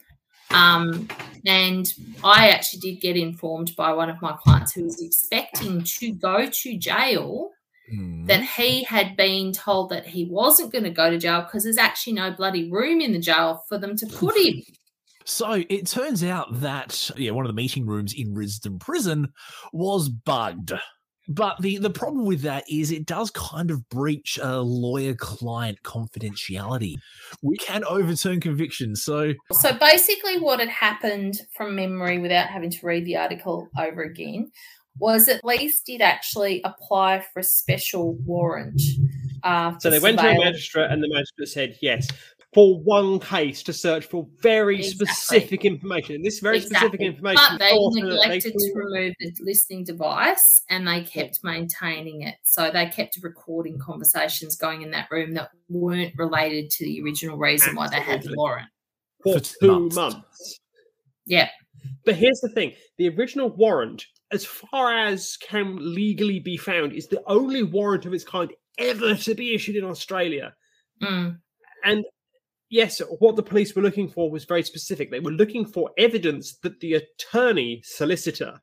Um, and I actually did get informed by one of my clients who was expecting to go to jail Hmm. that he had been told that he wasn't going to go to jail because there's actually no bloody room in the jail for them to put him. So it turns out that yeah, one of the meeting rooms in Risdon Prison was bugged. But the, the problem with that is it does kind of breach a lawyer-client confidentiality. We can overturn convictions. So So basically what had happened from memory, without having to read the article over again, was that police did actually apply for a special warrant. Uh, So for they went to a surveillance. magistrate and the magistrate said yes. For one case to search for very Exactly. specific information. And this very specific Exactly. information. But they thought that neglected they to remove the listening device and they kept maintaining it. So they kept recording conversations going in that room that weren't related to the original reason why they had the Absolutely. warrant. for For two months. months. Yeah. But here's the thing: the original warrant, as far as can legally be found, is the only warrant of its kind ever to be issued in Australia. Mm. And yes, what the police were looking for was very specific. They were looking for evidence that the attorney solicitor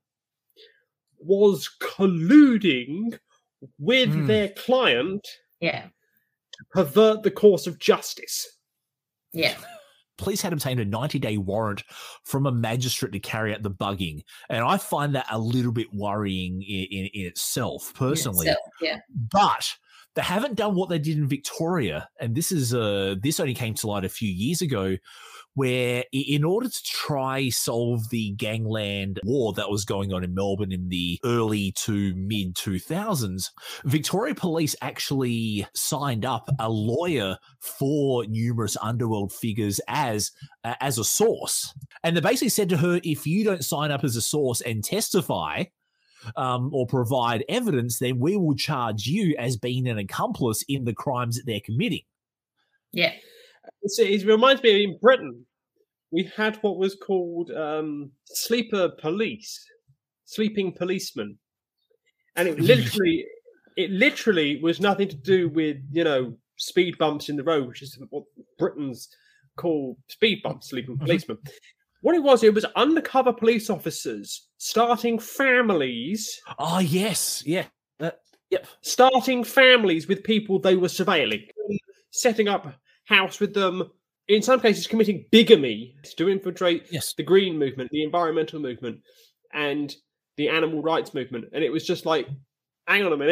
was colluding with Mm. their client Yeah. to pervert the course of justice. Yeah. police had obtained a ninety-day warrant from a magistrate to carry out the bugging. And I find that a little bit worrying in, in, in itself, personally. So, yeah. But they haven't done what they did in Victoria, and this is uh this only came to light a few years ago, where i- in order to try solve the gangland war that was going on in Melbourne in the early to mid two thousands, Victoria Police actually signed up a lawyer for numerous underworld figures as uh, as a source, and they basically said to her, if you don't sign up as a source and testify, Um, or provide evidence, then we will charge you as being an accomplice in the crimes that they're committing. Yeah. It's, it reminds me in Britain, we had what was called um, sleeper police, sleeping policemen, and it literally, it literally was nothing to do with you know speed bumps in the road, which is what Britons call speed bumps, sleeping policemen. What it was, it was undercover police officers starting families. Oh, yes. Yeah. Uh, yep. Starting families with people they were surveilling, setting up house with them, in some cases committing bigamy to infiltrate Yes. the green movement, the environmental movement, and the animal rights movement. And it was just like, hang on a minute,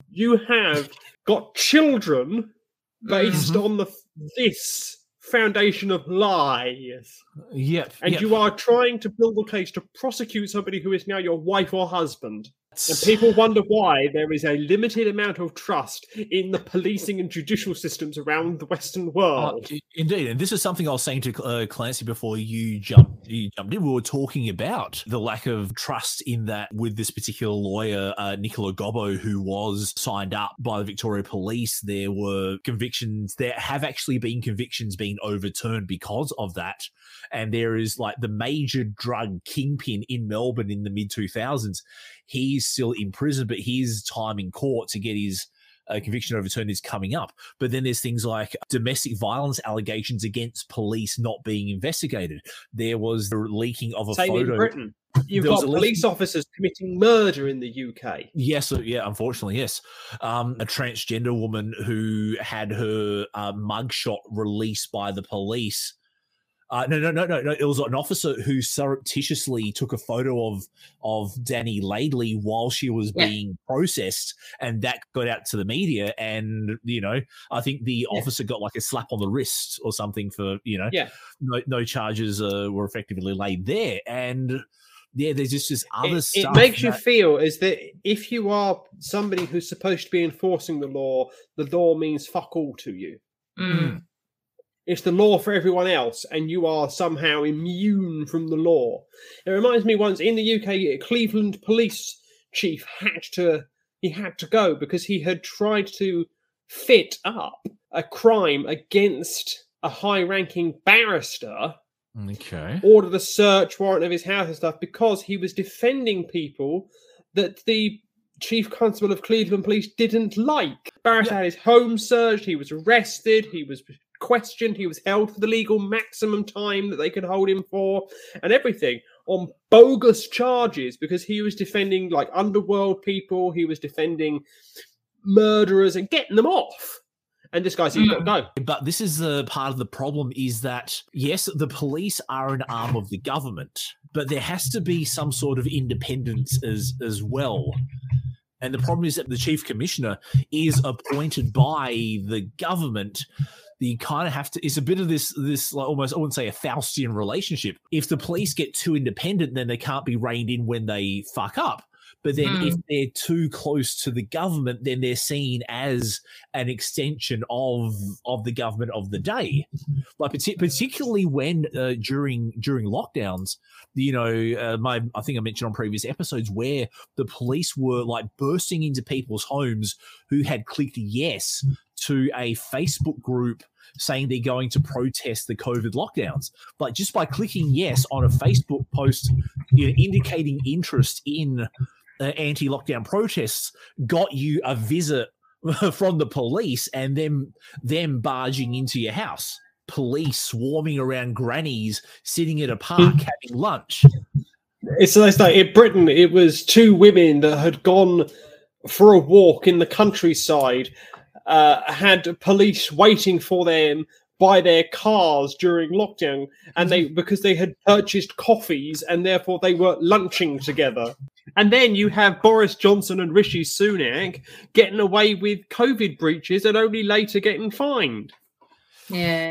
you have got children based Mhm. on the this foundation of lies. Yep. And yep. you are trying to build a case to prosecute somebody who is now your wife or husband. And people wonder why there is a limited amount of trust in the policing and judicial systems around the Western world. Uh, indeed, and this is something I was saying to uh, Clancy before you jumped, you jumped in. We were talking about the lack of trust in that with this particular lawyer, uh, Nicola Gobbo, who was signed up by the Victoria Police. There were convictions. There have actually been convictions being overturned because of that. And there is like the major drug kingpin in Melbourne in the mid two thousands. He's still in prison, but his time in court to get his uh, conviction overturned is coming up. But then there's things like domestic violence allegations against police not being investigated. There was the leaking of a Same photo. in Britain. You've There was got a police leak- officers committing murder in the U K. Yes, uh, yeah, unfortunately, yes. Um, a transgender woman who had her uh, mugshot released by the police. Uh, no, no, no, no, no. It was an officer who surreptitiously took a photo of of Danny Laidley while she was Yeah. being processed, and that got out to the media. And you know, I think the Yeah. officer got like a slap on the wrist or something for you know, Yeah. no, no charges uh, were effectively laid there. And yeah, there's just this other It, stuff. it makes you that- feel as that if you are somebody who's supposed to be enforcing the law, the law means fuck all to you. Mm. It's the law for everyone else, and you are somehow immune from the law. It reminds me once in the U K, a Cleveland police chief had to he had to go because he had tried to fit up a crime against a high-ranking barrister, Okay. ordered a search warrant of his house and stuff because he was defending people that the chief constable of Cleveland Police didn't like. Barrister had his home searched, he was arrested, he was questioned, he was held for the legal maximum time that they could hold him for, and everything on bogus charges because he was defending like underworld people, he was defending murderers and getting them off. And this guy said, you've got to go. But this is the part of the problem is that, yes, the police are an arm of the government, but there has to be some sort of independence as, as well. And the problem is that the chief commissioner is appointed by the government. You kind of have to, it's a bit of this, this like almost, I wouldn't say a Faustian relationship. If the police get too independent, then they can't be reined in when they fuck up. But then Mm. if they're too close to the government, then they're seen as an extension of of the government of the day. Like partic- particularly when uh, during during lockdowns, you know, uh, my I think I mentioned on previous episodes where the police were like bursting into people's homes who had clicked yes to a Facebook group saying they're going to protest the COVID lockdowns. Like just by clicking yes on a Facebook post, you know, indicating interest in uh, anti-lockdown protests got you a visit from the police and them them barging into your house. Police swarming around grannies sitting at a park having lunch. It's like in Britain, it was two women that had gone for a walk in the countryside, uh, had police waiting for them by their cars during lockdown, and they because they had purchased coffees and therefore they were lunching together. And then you have Boris Johnson and Rishi Sunak getting away with COVID breaches and only later getting fined. Yeah.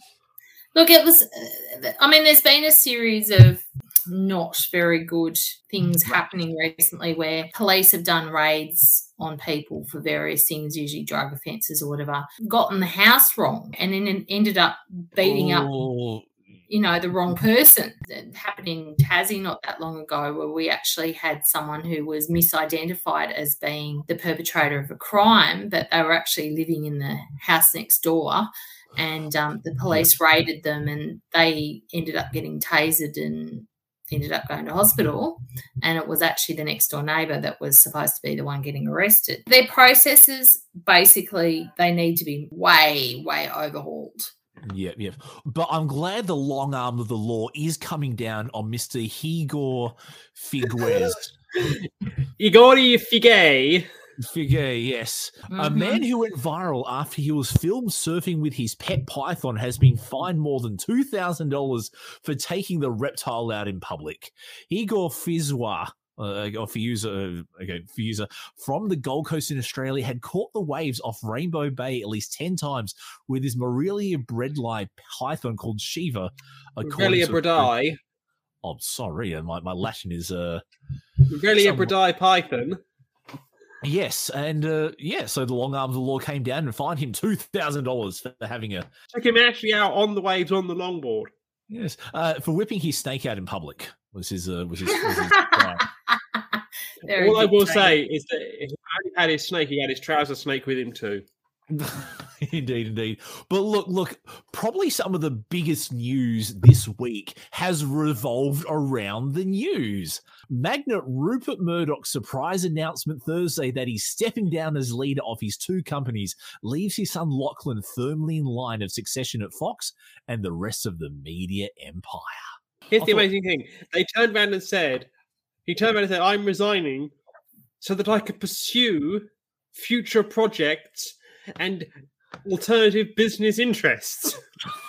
Look, it was, uh, I mean, there's been a series of not very good things happening recently where police have done raids on people for various things, usually drug offences or whatever, gotten the house wrong and then ended up beating up, Oh, you know, the wrong person. It happened in Tassie not that long ago where we actually had someone who was misidentified as being the perpetrator of a crime, but they were actually living in the house next door. And um, the police raided them and they ended up getting tasered and ended up going to hospital. And it was actually the next door neighbour that was supposed to be the one getting arrested. Their processes, basically, they need to be way, way overhauled. yeah, yeah. But I'm glad the long arm of the law is coming down on Mister Igor Figuez. Igori Figuez. Figure, yes. A man who went viral after he was filmed surfing with his pet python has been fined more than two thousand dollars for taking the reptile out in public. Igor Fizwa Uh, or for user, okay, for user from the Gold Coast in Australia had caught the waves off Rainbow Bay at least ten times with his Morelia breadlie python called Shiva. Morelia breadlie. Oh, sorry, uh, my, my Latin is uh, Morelia breadlie python. Yes, and uh, yeah, so the long arms of the law came down and fined him two thousand dollars for having a. Took him actually out on the waves on the longboard. Yes, uh, for whipping his snake out in public was his. Uh, was his, was his crime. All I will say is that if he only had his snake, he had his trouser snake with him too. Indeed, indeed. But look, look, probably some of the biggest news this week has revolved around the news. Magnate Rupert Murdoch's surprise announcement Thursday that he's stepping down as leader of his two companies leaves his son Lachlan firmly in line of succession at Fox and the rest of the media empire. Here's I the thought- amazing thing. They turned around and said, he turned around and said, I'm resigning so that I could pursue future projects and alternative business interests.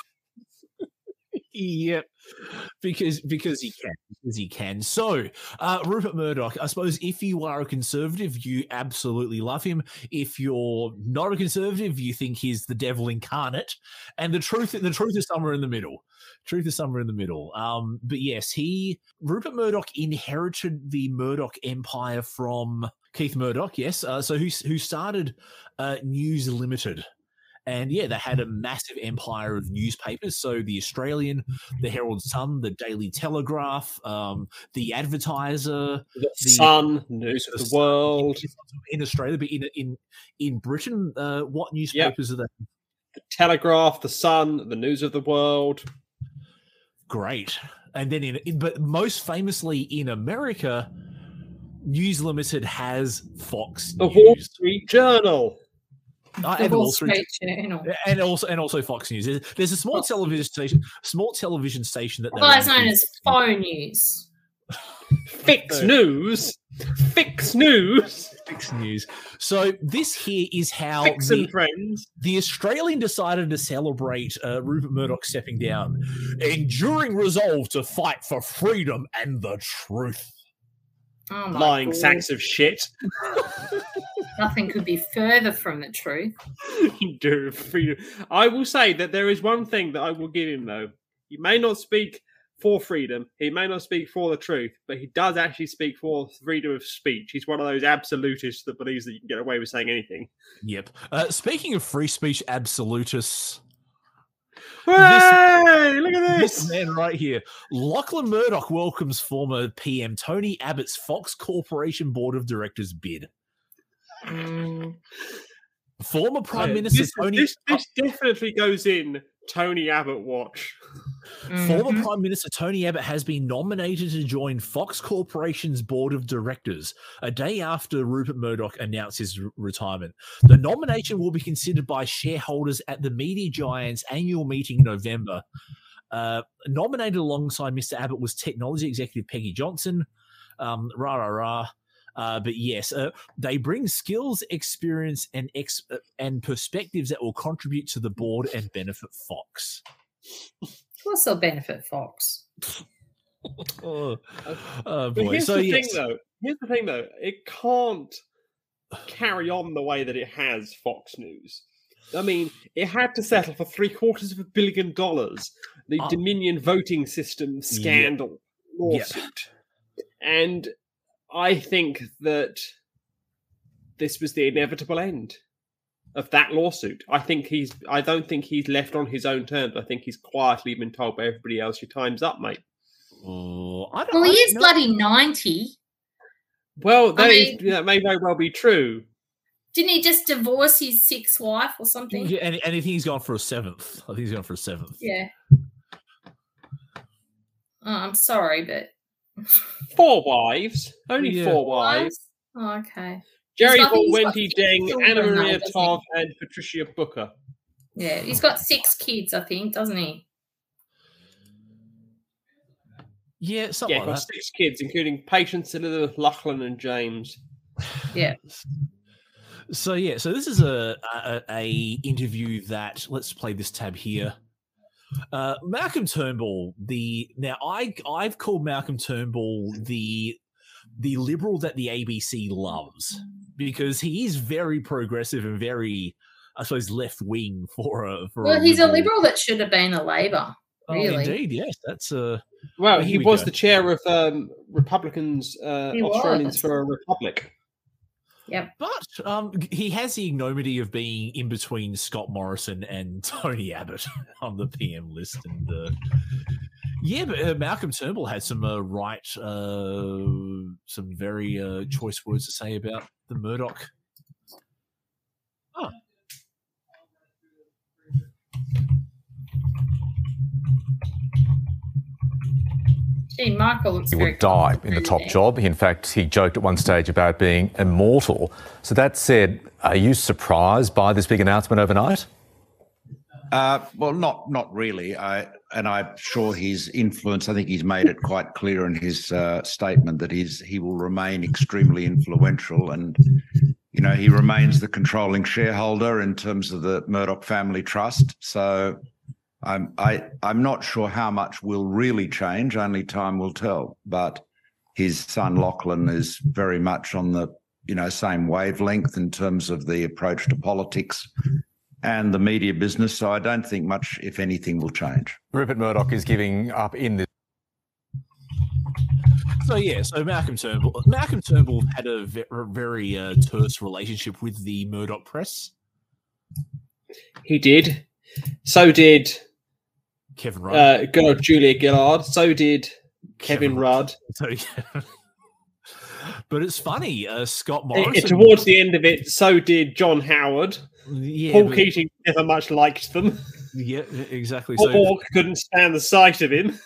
Yep, because because he can, because he can. So, uh, Rupert Murdoch, I suppose if you are a conservative, you absolutely love him. If you're not a conservative, you think he's the devil incarnate. And the truth, the truth is somewhere in the middle. Truth is somewhere in the middle. Um, but yes, he Rupert Murdoch inherited the Murdoch empire from Keith Murdoch. Yes, uh, so who who started uh, News Limited. And yeah, they had a massive empire of newspapers. So the Australian, the Herald Sun, the Daily Telegraph, um, the Advertiser, the, the Sun, News of the, the World in Australia, but in in in Britain, uh, what newspapers yep. are they? The Telegraph, the Sun, the News of the World. Great, and then in, in but most famously in America, News Limited has Fox the News. Wall Street Journal. Uh, the and, Wall Wall Street, Channel. and also and also Fox News. There's, there's a small television station, small television station that otherwise known as Phone News. Fix News, Fix News, Fix News. So this here is how Fix the, and Friends. The Australian decided to celebrate uh, Rupert Murdoch stepping down, enduring resolve to fight for freedom and the truth. Oh Lying God. sacks of shit. Nothing could be further from the truth. I will say that there is one thing that I will give him, though. He may not speak for freedom, he may not speak for the truth, but he does actually speak for freedom of speech. He's one of those absolutists that believes that you can get away with saying anything. Yep. Uh, speaking of free speech absolutists, Hey, look at this. This man right here. Lachlan Murdoch welcomes former P M Tony Abbott's Fox Corporation Board of Directors bid. Mm. Former Prime Yeah, Minister this, Tony... This, this definitely goes in Tony Abbott watch. Former Mhm. Prime Minister Tony Abbott has been nominated to join Fox Corporation's board of directors a day after Rupert Murdoch announced his r- retirement. The nomination will be considered by shareholders at the media giant's annual meeting in November. Uh, nominated alongside Mister Abbott was technology executive Peggy Johnson. Um, rah, rah, rah. Uh, but yes, uh, they bring skills, experience, and ex- uh, and perspectives that will contribute to the board and benefit Fox. Also benefit Fox. oh, oh But boy! here's So the yes, thing, though. Here's the thing, though. It can't carry on the way that it has Fox News. I mean, it had to settle for three quarters of a billion dollars. The Oh. Dominion voting system scandal lawsuit, and I think that this was the inevitable end of that lawsuit. I think he's. I don't think he's left on his own terms. I think he's quietly been told by everybody else, "Your time's up, mate." Oh, I don't, Well, I he don't is know. bloody ninety. Well, that, I is, mean- that may very well be true. Didn't he just divorce his sixth wife or something? Yeah, and, and I think he's gone for a seventh. I think he's gone for a seventh. Yeah. Oh, I'm sorry, but Four wives, only Yeah. four wives. Oh, okay. Jerry He's got- Hall, he's got Wendy six Deng, children Anna now, Maria doesn't Tov, and Patricia Booker. Yeah, he's got six kids, I think, doesn't he? Yeah, something Yeah, like got that. six kids, including Patience, Elizabeth, Lachlan, and James. Yeah. So yeah, so this is a, a a interview that let's play this tab here. Uh, Malcolm Turnbull, the now I I've called Malcolm Turnbull the the liberal that the A B C loves, because he is very progressive and very, I suppose, left wing for a for. Well, a he's liberal. a liberal that should have been a Labor. Really, oh, indeed, yes, that's a. Well, Well, he here we was go. the chair of um, Republicans, uh, He Australians was. for a Republic. Yep. But um, he has the ignominy of being in between Scott Morrison and Tony Abbott on the P M list, and uh, yeah, but uh, Malcolm Turnbull had some uh, right, uh, some very uh, choice words to say about the Murdoch. Oh. Gee, Michael looks He very would die in the top there. job. In fact, he joked at one stage about being immortal. So that said, are you surprised by this big announcement overnight? Uh, well, not not really. I, and I'm sure his influence, I think he's made it quite clear in his uh, statement that he's, he will remain extremely influential, and, you know, he remains the controlling shareholder in terms of the Murdoch Family Trust. So I'm, I, I'm not sure how much will really change, only time will tell. But his son Lachlan is very much on the, you know, same wavelength in terms of the approach to politics and the media business. So I don't think much, if anything, will change. Rupert Murdoch is giving up in this. So yeah, so Malcolm Turnbull, Malcolm Turnbull had a ve- very uh, terse relationship with the Murdoch press. He did. So did Kevin Rudd. uh, girl Julia Gillard. So did Kevin, Kevin Rudd. So, yeah. But it's funny, uh, Scott I- I- Morrison. towards the end of it, so did John Howard. yeah, Paul but- Keating never much liked them. yeah, exactly. Paul So, Hawke couldn't stand the sight of him.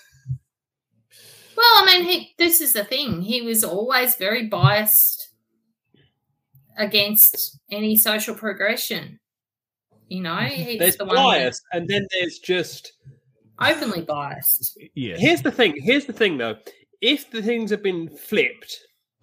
Well, I mean, he, this is the thing. He was always very biased against any social progression. You know, he's There's the one bias, and then there's just. that's openly biased. yeah, Here's the thing. Here's the thing, though. If the things have been flipped,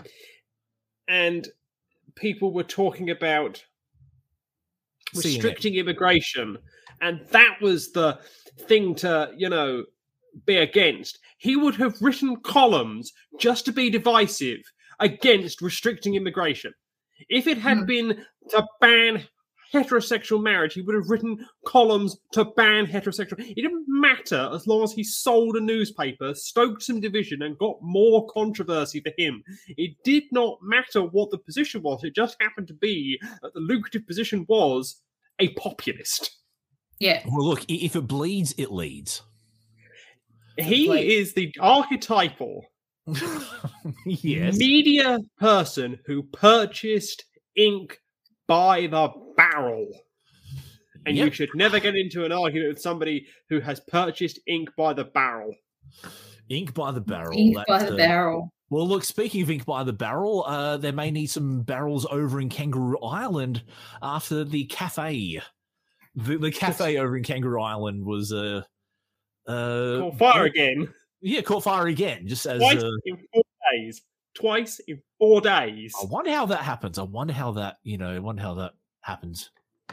and people were talking about Seeing it. restricting immigration, and that was the thing to, you know, be against, he would have written columns just to be divisive against restricting immigration. If it had Hmm. been to ban heterosexual marriage, he would have written columns to ban heterosexual. It didn't matter as long as he sold a newspaper, stoked some division, and got more controversy for him. It did not matter what the position was. It just happened to be that the lucrative position was a populist. Yeah. well, look, i- if it bleeds, it leads. He Like- is the archetypal yes. media person who purchased ink by the barrel. And you Yep. should never get into an argument with somebody who has purchased ink by the barrel. Ink by the barrel. Ink by that's, the uh, barrel. Well, look, speaking of ink by the barrel, uh, they may need some barrels over in Kangaroo Island after the cafe. The, the cafe over in Kangaroo Island was uh, uh, Caught fire again. Yeah, caught fire again. Just as Twice uh, in four days. Twice in four days. I wonder how that happens. I wonder how that you know. I wonder how that happens.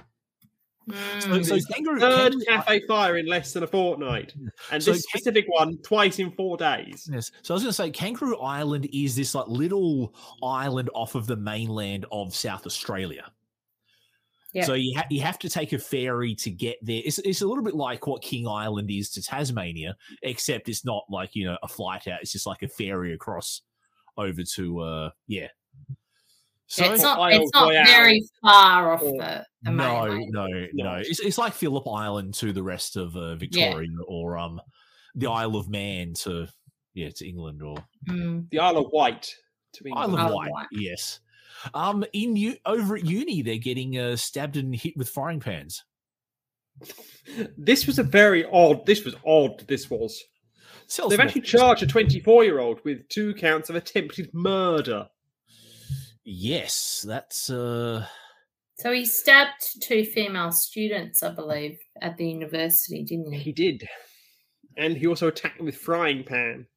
So, Mm. so It's the Kangaroo, third Kangaroo- cafe fire in less than a fortnight. And So this Kan- specific one, twice in four days. Yes. So I was going to say, Kangaroo Island is this like little island off of the mainland of South Australia. Yeah. So you ha- you have to take a ferry to get there. It's it's a little bit like what King Island is to Tasmania, except it's not like you know a flight out. It's just like a ferry across over to uh yeah. So it's not. Isle It's not Royale very far off or- the, the no, mainland. no, no. It's it's like Phillip Island to the rest of uh, Victoria, or um the Isle of Man to yeah to England, or Mm. The Isle of Wight. To be Isle of Isle of Wight. Wight. Yes. Um, in u- over at uni, they're getting uh, stabbed and hit with frying pans. This was a very odd. This was odd. This was. Sells They've more actually things. charged a twenty-four-year-old with two counts of attempted murder. Yes, that's uh So he stabbed two female students, I believe, at the university, didn't he? He did, and he also attacked them with frying pan.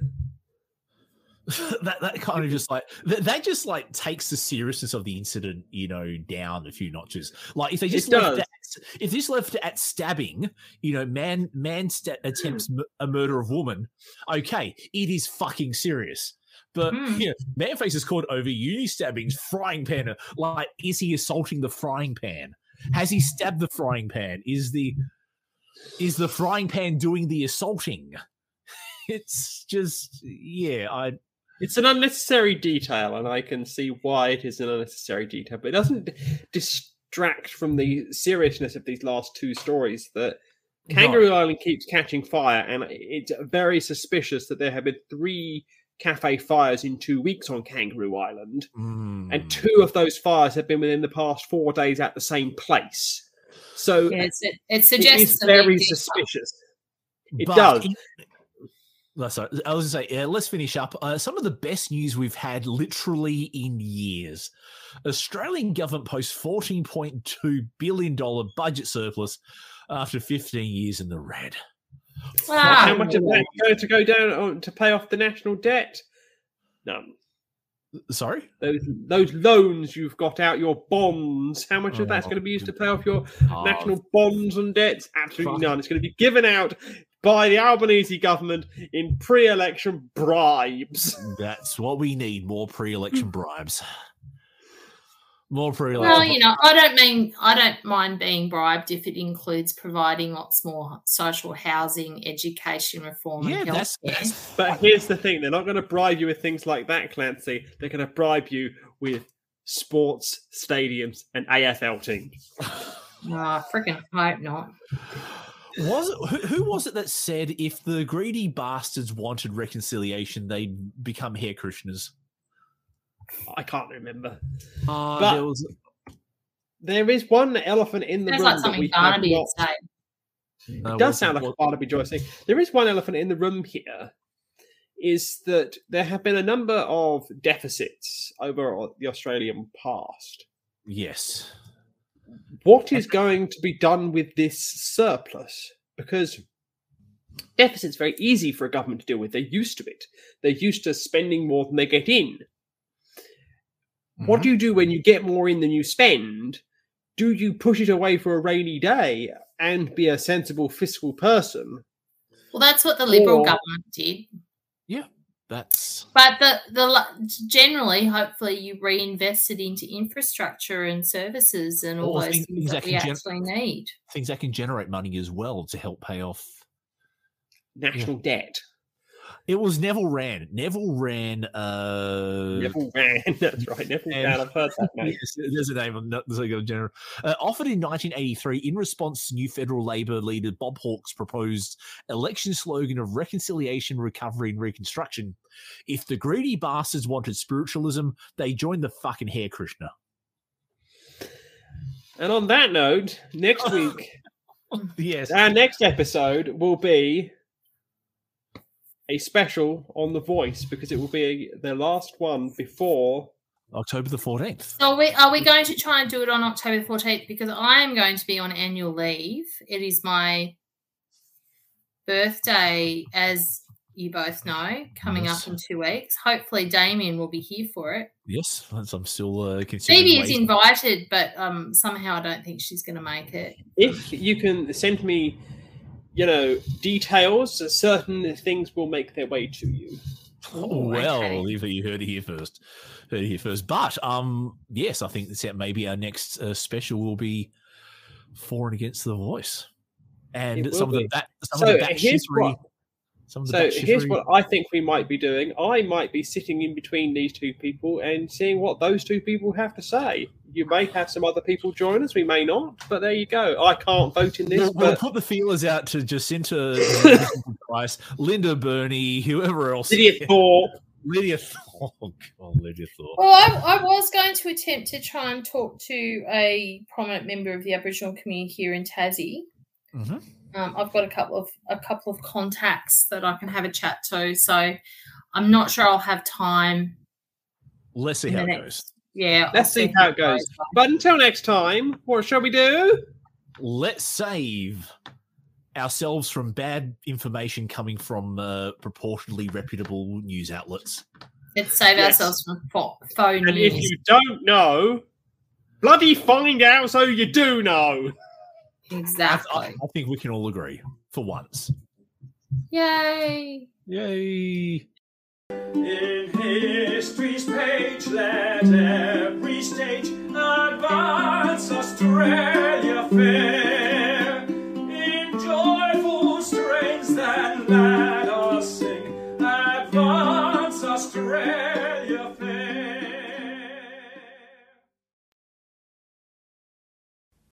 that that kind of just like that, that just like takes the seriousness of the incident, you know, down a few notches. Like if they just It left does. it at, if this left it at stabbing, you know, man man sta- attempts m- a murder of woman, okay, it is fucking serious. But Mm. you know, Manface is caught over uni stabbings, frying pan. Like, is he assaulting the frying pan? Has he stabbed the frying pan? Is the is the frying pan doing the assaulting? It's just, yeah, I. It's an unnecessary detail, and I can see why it is an unnecessary detail, but it doesn't distract from the seriousness of these last two stories. That Kangaroo No. Island keeps catching fire, and it's very suspicious that there have been three cafe fires in two weeks on Kangaroo Island, Mm. and two of those fires have been within the past four days at the same place. So Yeah, it's, it, it it suggests is a big very deal. suspicious. It But does. in- No, sorry, I was going to say, uh, let's finish up. Uh, some of the best news we've had literally in years. Australian government posts fourteen point two billion dollars budget surplus after fifteen years in the red. Wow. How much of that is going to go down on, to pay off the national debt? None. Sorry? Those those loans you've got out, your bonds, how much of that's Oh, going to be used to pay off your Oh, national bonds and debts? Absolutely fuck. none. It's going to be given out by the Albanese government in pre-election bribes. That's what we need, more pre-election bribes. More pre-election Well, you know, I don't mean I don't mind being bribed if it includes providing lots more social housing, education reform, Yeah, and that's- healthcare. that's- But here's the thing: they're not going to bribe you with things like that, Clancy. They're going to bribe you with sports stadiums and A F L teams. Oh, I freaking hope not. Was it, who, who was it that said if the greedy bastards wanted reconciliation, they'd become Hare Krishnas? I can't remember. Uh, But- there was There is one elephant in the Sounds room like that something we have Barnaby not. would say. no, It does was- sound like a Barnaby Joyce thing. There is one elephant in the room here. Is that there have been a number of deficits over the Australian past. yes. What is going to be done with this surplus? Because deficit's very easy for a government to deal with. They're used to it. They're used to spending more than they get in. What do you do when you get more in than you spend? Do you push it away for a rainy day and be a sensible fiscal person? Well, that's what the Liberal Or- government did. Yeah, that's But the the lo- generally, hopefully, you reinvested into infrastructure and services and all Or those things- things things that that we can gen- actually need. things that can generate money as well to help pay off. National debt. It was Neville Wran. Neville Wran. Uh, Neville Wran. That's right. Neville and- Wran. I've heard that name. Yes, there's a name. I'm not- there's like a general. Uh, offered in nineteen eighty-three in response to new federal Labor leader Bob Hawke's proposed election slogan of reconciliation, recovery, and reconstruction. If the greedy bastards wanted spiritualism, they joined the fucking Hare Krishna. And on that note, next week, Yes. our next episode will be a special on The Voice because it will be the last one before October the fourteenth. So, are we, are we going to try and do it on October fourteenth? Because I am going to be on annual leave. It is my birthday, as you both know, coming Yes. up in two weeks. Hopefully, Damien will be here for it. Yes, that's- I'm still uh, considering. Phoebe is ways- invited, but um, somehow I don't think she's going to make it. if you can send me, you know, details, certain things will make their way to you. Oh, well, okay. leave it. You heard it here first. Heard it here first. But um, yes, I think that maybe our next uh, special will be for and against the Voice, and It will some of be. the bat, some So of the bat here's shittery. what- Some of the So bat here's shittery- what I think we might be doing. I might be sitting in between these two people and seeing what those two people have to say. You may have some other people join us, we may not, but there you go. I can't vote in this, We'll, we'll but put the feelers out to Jacinta Price, Linda Burney, whoever else. Lydia Thorpe. Lydia Thorpe. Oh, God, Lydia Thorpe. Well, I, I was going to attempt to try and talk to a prominent member of the Aboriginal community here in Tassie. Mm-hmm. Um, I've got a couple of a couple of contacts that I can have a chat to, so I'm not sure I'll have time. Let's see in how the it next- goes. Yeah, I'll let's see how it goes. But until next time, what shall we do? Let's save ourselves from bad information coming from uh, proportionally reputable news outlets. Let's save Yes. ourselves from pho- phone And news. if you don't know, bloody find out so you do know. Exactly. I, I think we can all agree for once. Yay! Yay! In history's page, let every stage advance Australia fair. In joyful strains that land